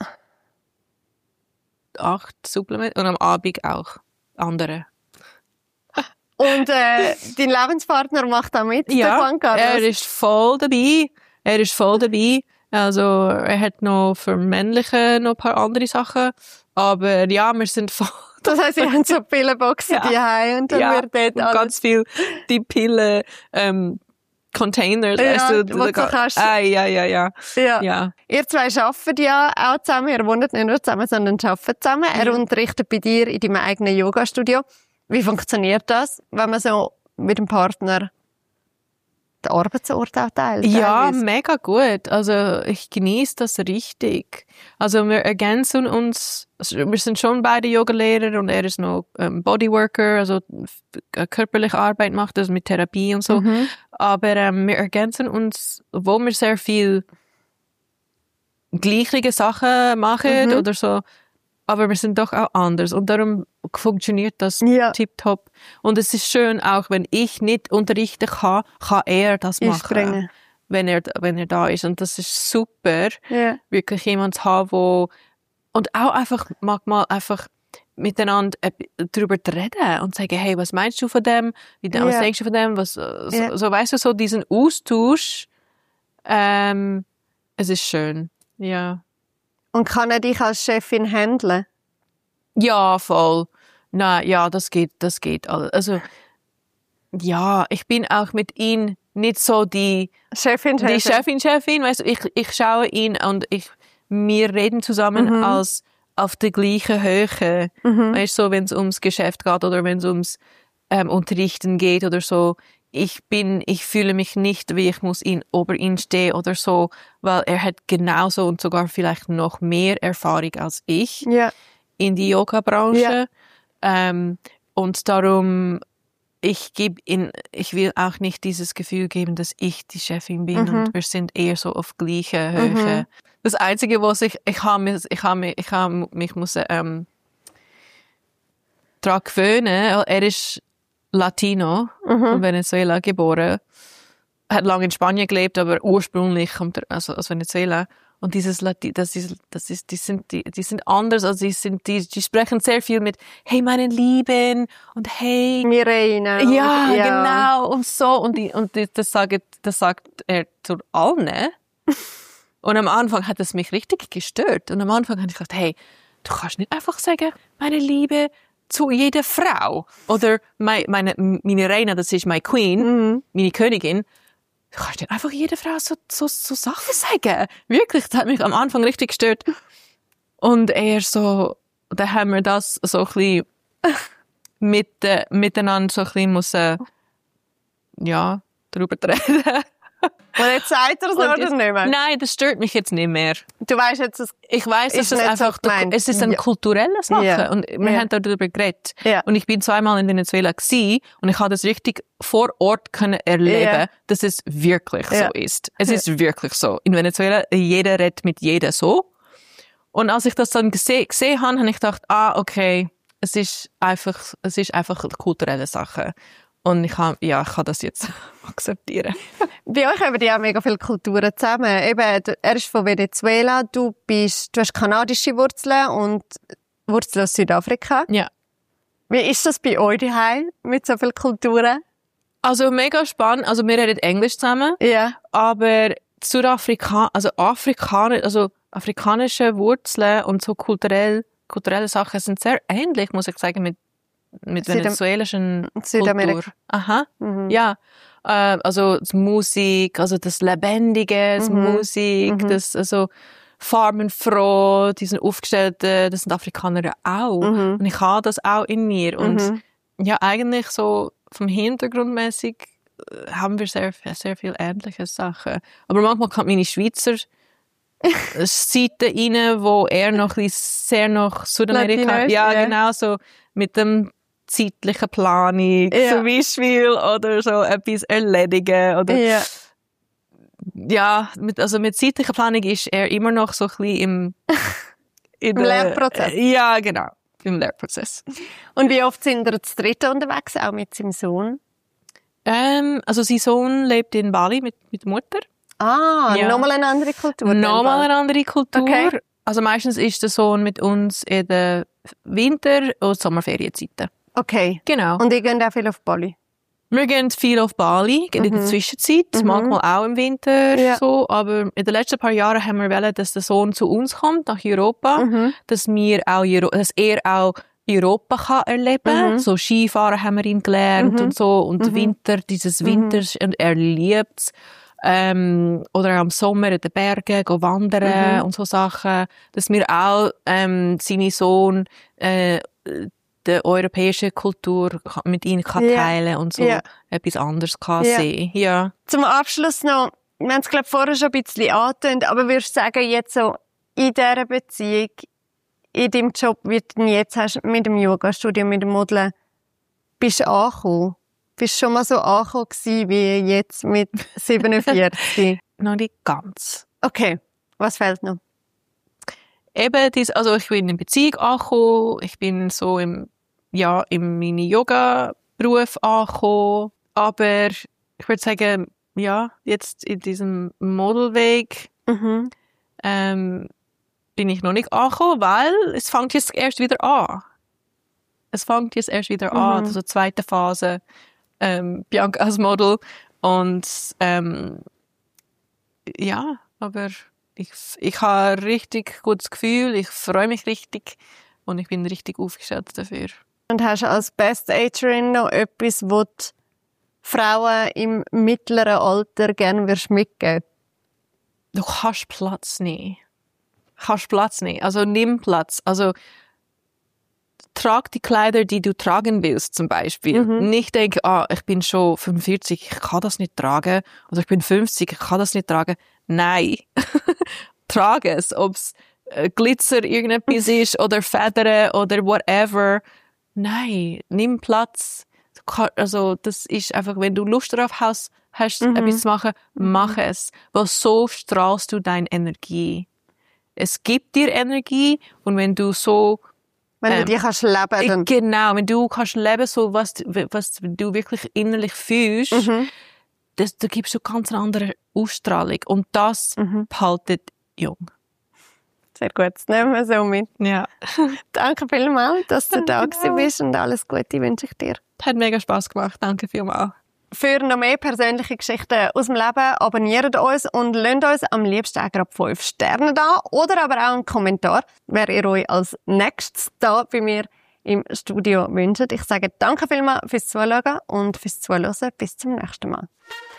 A: acht Supplemente und am Abend auch andere.
B: Und äh, dein Lebenspartner macht da mit, der Juan Carlos?
A: er ist voll dabei. Er ist voll dabei. Also er hat noch für männliche noch ein paar andere Sachen. Aber ja, wir sind voll.
B: Das heisst, ihr habt so Pillenboxen
A: Ja.
B: daheim und dann
A: ja,
B: wird dort
A: und
B: alles...
A: ganz viel die Pille ähm, Containers,
B: Ja,
A: weißt du,
B: wo du so kannst-
A: ah, ja, ja, ja,
B: Ja.
A: ja.
B: Ihr zwei arbeitet ja auch zusammen. Ihr wohnt nicht nur zusammen, sondern arbeitet zusammen. Er
A: Ja.
B: unterrichtet bei dir in deinem eigenen Yoga-Studio. Wie funktioniert das, wenn man so mit dem Partner den Arbeitsort auch teilt?
A: Ja,
B: teilweise?
A: mega gut. Also ich genieße das richtig. Also wir ergänzen uns, also wir sind schon beide Yogalehrer und er ist noch ähm, Bodyworker, also f- körperliche Arbeit macht, also mit Therapie und so.
B: Mhm.
A: Aber ähm, wir ergänzen uns, wo wir sehr viel gleiche Sachen machen
B: Mhm.
A: oder so, aber wir sind doch auch anders und darum funktioniert das
B: Ja.
A: tipptopp. Und es ist schön, auch wenn ich nicht unterrichten kann, kann er das machen,
B: Einspringen.
A: wenn er, wenn er da ist. Und das ist super,
B: Ja.
A: wirklich jemand zu haben, wo, und auch einfach, manchmal einfach miteinander darüber reden und sagen, hey, was meinst du von dem? Wie,
B: Ja.
A: was denkst du von dem? Was, so,
B: Ja.
A: so, weißt du, so diesen Austausch, ähm, es ist schön, ja.
B: Und kann er dich als Chefin handeln?
A: Ja, voll. Nein, ja, das geht, das geht alles. Also, ja, ich bin auch mit ihm nicht so die,
B: Chefin,
A: die Chefin, Chefin, weißt du, ich, ich schaue ihn und ich, wir reden zusammen
B: Mhm.
A: als auf der gleichen Höhe.
B: Mhm.
A: Weißt du, so, wenn es ums Geschäft geht oder wenn es ums ähm, Unterrichten geht oder so. Ich bin, ich fühle mich nicht, wie ich muss ihn, über ihn stehen oder so, weil er hat genauso und sogar vielleicht noch mehr Erfahrung als ich
B: Ja.
A: in die Yoga-Branche.
B: Ja.
A: Ähm, und darum, ich gebe ihn, ich will auch nicht dieses Gefühl geben, dass ich die Chefin bin
B: Mhm.
A: und wir sind eher so auf gleicher Höhe.
B: Mhm.
A: Das Einzige, was ich, ich habe mich, ich habe mich, ich habe mich muss, ähm, daran gewöhnen, weil er ist Latino,
B: Mhm.
A: in Venezuela geboren, hat lange in Spanien gelebt, aber ursprünglich kommt er also aus Venezuela. Und dieses Lati, das ist, das ist, die sind, die, die sind anders, also die sind, die, die sprechen sehr viel mit, hey, meine Lieben, und hey,
B: Mirena.
A: ja,
B: ja,
A: genau, und so, und die, und die, das sagt, das sagt er zu allen. Und am Anfang hat es mich richtig gestört. Und am Anfang habe ich gedacht, hey, du kannst nicht einfach sagen, meine Liebe, zu jeder Frau. Oder meine, meine, meine Reina, das ist meine Queen,
B: Mhm.
A: meine Königin. Du kannst nicht einfach jeder Frau so, so, so Sachen sagen. Wirklich, das hat mich am Anfang richtig gestört. Und er so, da haben wir das so ein bisschen mit, äh, miteinander so ein bisschen müssen, ja, darüber reden.
B: Und jetzt sagt er es
A: Und
B: oder
A: jetzt-
B: nicht mehr?
A: Nein, das stört mich jetzt nicht mehr.
B: Du weißt jetzt, es
A: Ich weiss,
B: Ist
A: dass es
B: nicht so
A: einfach,
B: gemeint.
A: es ist eine
B: Ja.
A: kulturelle Sache.
B: Ja.
A: Und wir
B: Ja.
A: haben darüber geredet.
B: Ja.
A: Und ich bin zweimal in Venezuela gewesen und ich habe das richtig vor Ort können erleben,
B: Ja.
A: dass es wirklich
B: Ja.
A: so ist. Es ist wirklich so. In Venezuela, jeder redet mit jedem so. Und als ich das dann gesehen, gesehen habe, habe ich gedacht, ah, okay, es ist einfach, es ist einfach eine kulturelle Sache. Und ich kann, ja, ich kann das jetzt akzeptieren.
B: Bei euch haben ja auch mega viele Kulturen zusammen. Eben, du- er ist von Venezuela, du bist, du hast kanadische Wurzeln und Wurzeln aus Südafrika.
A: Ja.
B: Wie ist das bei euch daheim mit so vielen Kulturen?
A: Also mega spannend. Also wir reden Englisch zusammen.
B: Ja.
A: Aber Südafrika, also Afrikaner, also afrikanische Wurzeln und so kulturell, kulturelle Sachen sind sehr ähnlich, muss ich sagen, mit, mit
B: Südam-
A: venezuelischen
B: Südamerika.
A: Kultur. Aha.
B: Mhm.
A: Ja. Äh, also das Musik, also das Lebendige, das
B: Mhm.
A: Musik,
B: Mhm.
A: das, also farbenfroh, die sind aufgestellt, äh, das sind Afrikaner ja auch.
B: Mhm.
A: Und ich habe das auch in mir. Und
B: Mhm.
A: ja, eigentlich so vom Hintergrundmäßig äh, haben wir sehr, sehr viel ähnliche Sachen. Aber manchmal kommt meine Schweizer Seite rein, wo er noch ein bisschen sehr nach Südamerika,
B: Latinisch,
A: ja,
B: ja.
A: genau, so mit dem zeitlichen Planung
B: Ja.
A: zum Beispiel oder so etwas erledigen oder
B: Ja.
A: ja, mit, also mit zeitlicher Planung ist er immer noch so ein bisschen im, in
B: Im Lehrprozess.
A: Ja, genau, im Lehrprozess.
B: Und wie oft sind ihr zu dritt unterwegs, auch mit seinem Sohn?
A: Ähm, also sein Sohn lebt in Bali mit, mit der Mutter.
B: Ah,
A: Ja.
B: nochmal eine andere Kultur.
A: Nochmal eine andere Kultur.
B: Okay.
A: Also meistens ist der Sohn mit uns in den Winter- und Sommerferienzeiten.
B: Okay.
A: Genau.
B: Und ihr geht auch viel auf Bali?
A: Wir gehen viel auf Bali, gehen in der
B: Mhm.
A: Zwischenzeit,
B: Mhm.
A: manchmal auch im Winter,
B: Ja.
A: so. Aber in den letzten paar Jahren haben wir wollen, dass der Sohn zu uns kommt, nach Europa,
B: Mhm.
A: dass wir auch, Euro- dass er auch Europa kann erleben.
B: Mhm.
A: So Skifahren haben wir ihn gelernt
B: Mhm.
A: und so. Und
B: Mhm.
A: Winter, dieses Winter, und er liebt's. Ähm, oder am Sommer in den Bergen, go wandern
B: Mhm.
A: und so Sachen. Dass wir auch, ähm, seine Sohn, äh, der europäischen Kultur mit ihnen kann
B: Ja.
A: teilen und so
B: Ja.
A: etwas anderes kann
B: Ja.
A: sehen. Ja.
B: Zum Abschluss noch, wir haben es glaube vorher schon ein bisschen angetönt, aber würdest du sagen, jetzt so in dieser Beziehung, in deinem Job, wie du ihn jetzt hast, mit dem Yoga-Studio, mit dem Modeln, bist du angekommen? Bist du schon mal so angekommen gewesen, wie jetzt mit siebenundvierzig?
A: Noch nicht ganz.
B: Okay, was fehlt noch?
A: Eben, dies, also ich bin in einer Beziehung angekommen, ich bin so im, ja, in meinem Yoga-Beruf angekommen, aber ich würde sagen, ja, jetzt in diesem Modelweg
B: Mhm.
A: ähm, bin ich noch nicht angekommen, weil es fängt jetzt erst wieder an. Es fängt jetzt erst wieder an,
B: Mhm.
A: also zweite Phase, ähm, Bianca als Model und ähm, ja, aber ich, ich habe ein richtig gutes Gefühl, ich freue mich richtig und ich bin richtig aufgestellt dafür.
B: Und hast du als Best Agerin noch etwas, was du Frauen im mittleren Alter gerne würdest mitgeben?
A: Du kannst Platz nehmen. Du kannst Platz nehmen. Also nimm Platz. Also trag die Kleider, die du tragen willst, zum Beispiel.
B: Mhm.
A: Nicht denken, ah, ich bin schon fünfundvierzig, ich kann das nicht tragen. Oder ich bin fünfzig, ich kann das nicht tragen. Nein. Trag es. Ob es äh, Glitzer irgendetwas ist oder Federn oder whatever. Nein. Nimm Platz. Du kann- Also, das ist einfach, wenn du Lust darauf hast, hast
B: Mhm.
A: etwas zu machen, mach es. Weil so strahlst du deine Energie. Es gibt dir Energie und wenn du so
B: Wenn
A: Ähm,
B: du die kannst leben dann...
A: genau, wenn du kannst leben, so was, was du wirklich innerlich fühlst,
B: Mhm.
A: das, da gibst du ganz eine andere Ausstrahlung. Und das
B: Mhm.
A: behaltet jung.
B: Sehr gut, das nehmen wir so mit.
A: Ja.
B: Danke vielmals, dass du da
A: Danke
B: gewesen bist und alles Gute wünsche ich dir.
A: Hat mega Spass gemacht. Danke vielmals.
B: Für noch mehr persönliche Geschichten aus dem Leben abonniert uns und lasst uns am liebsten auch gerade fünf Sterne da oder aber auch einen Kommentar, wer ihr euch als nächstes da bei mir im Studio wünscht. Ich sage danke vielmals fürs Zuschauen und fürs Zuhören. Bis zum nächsten Mal.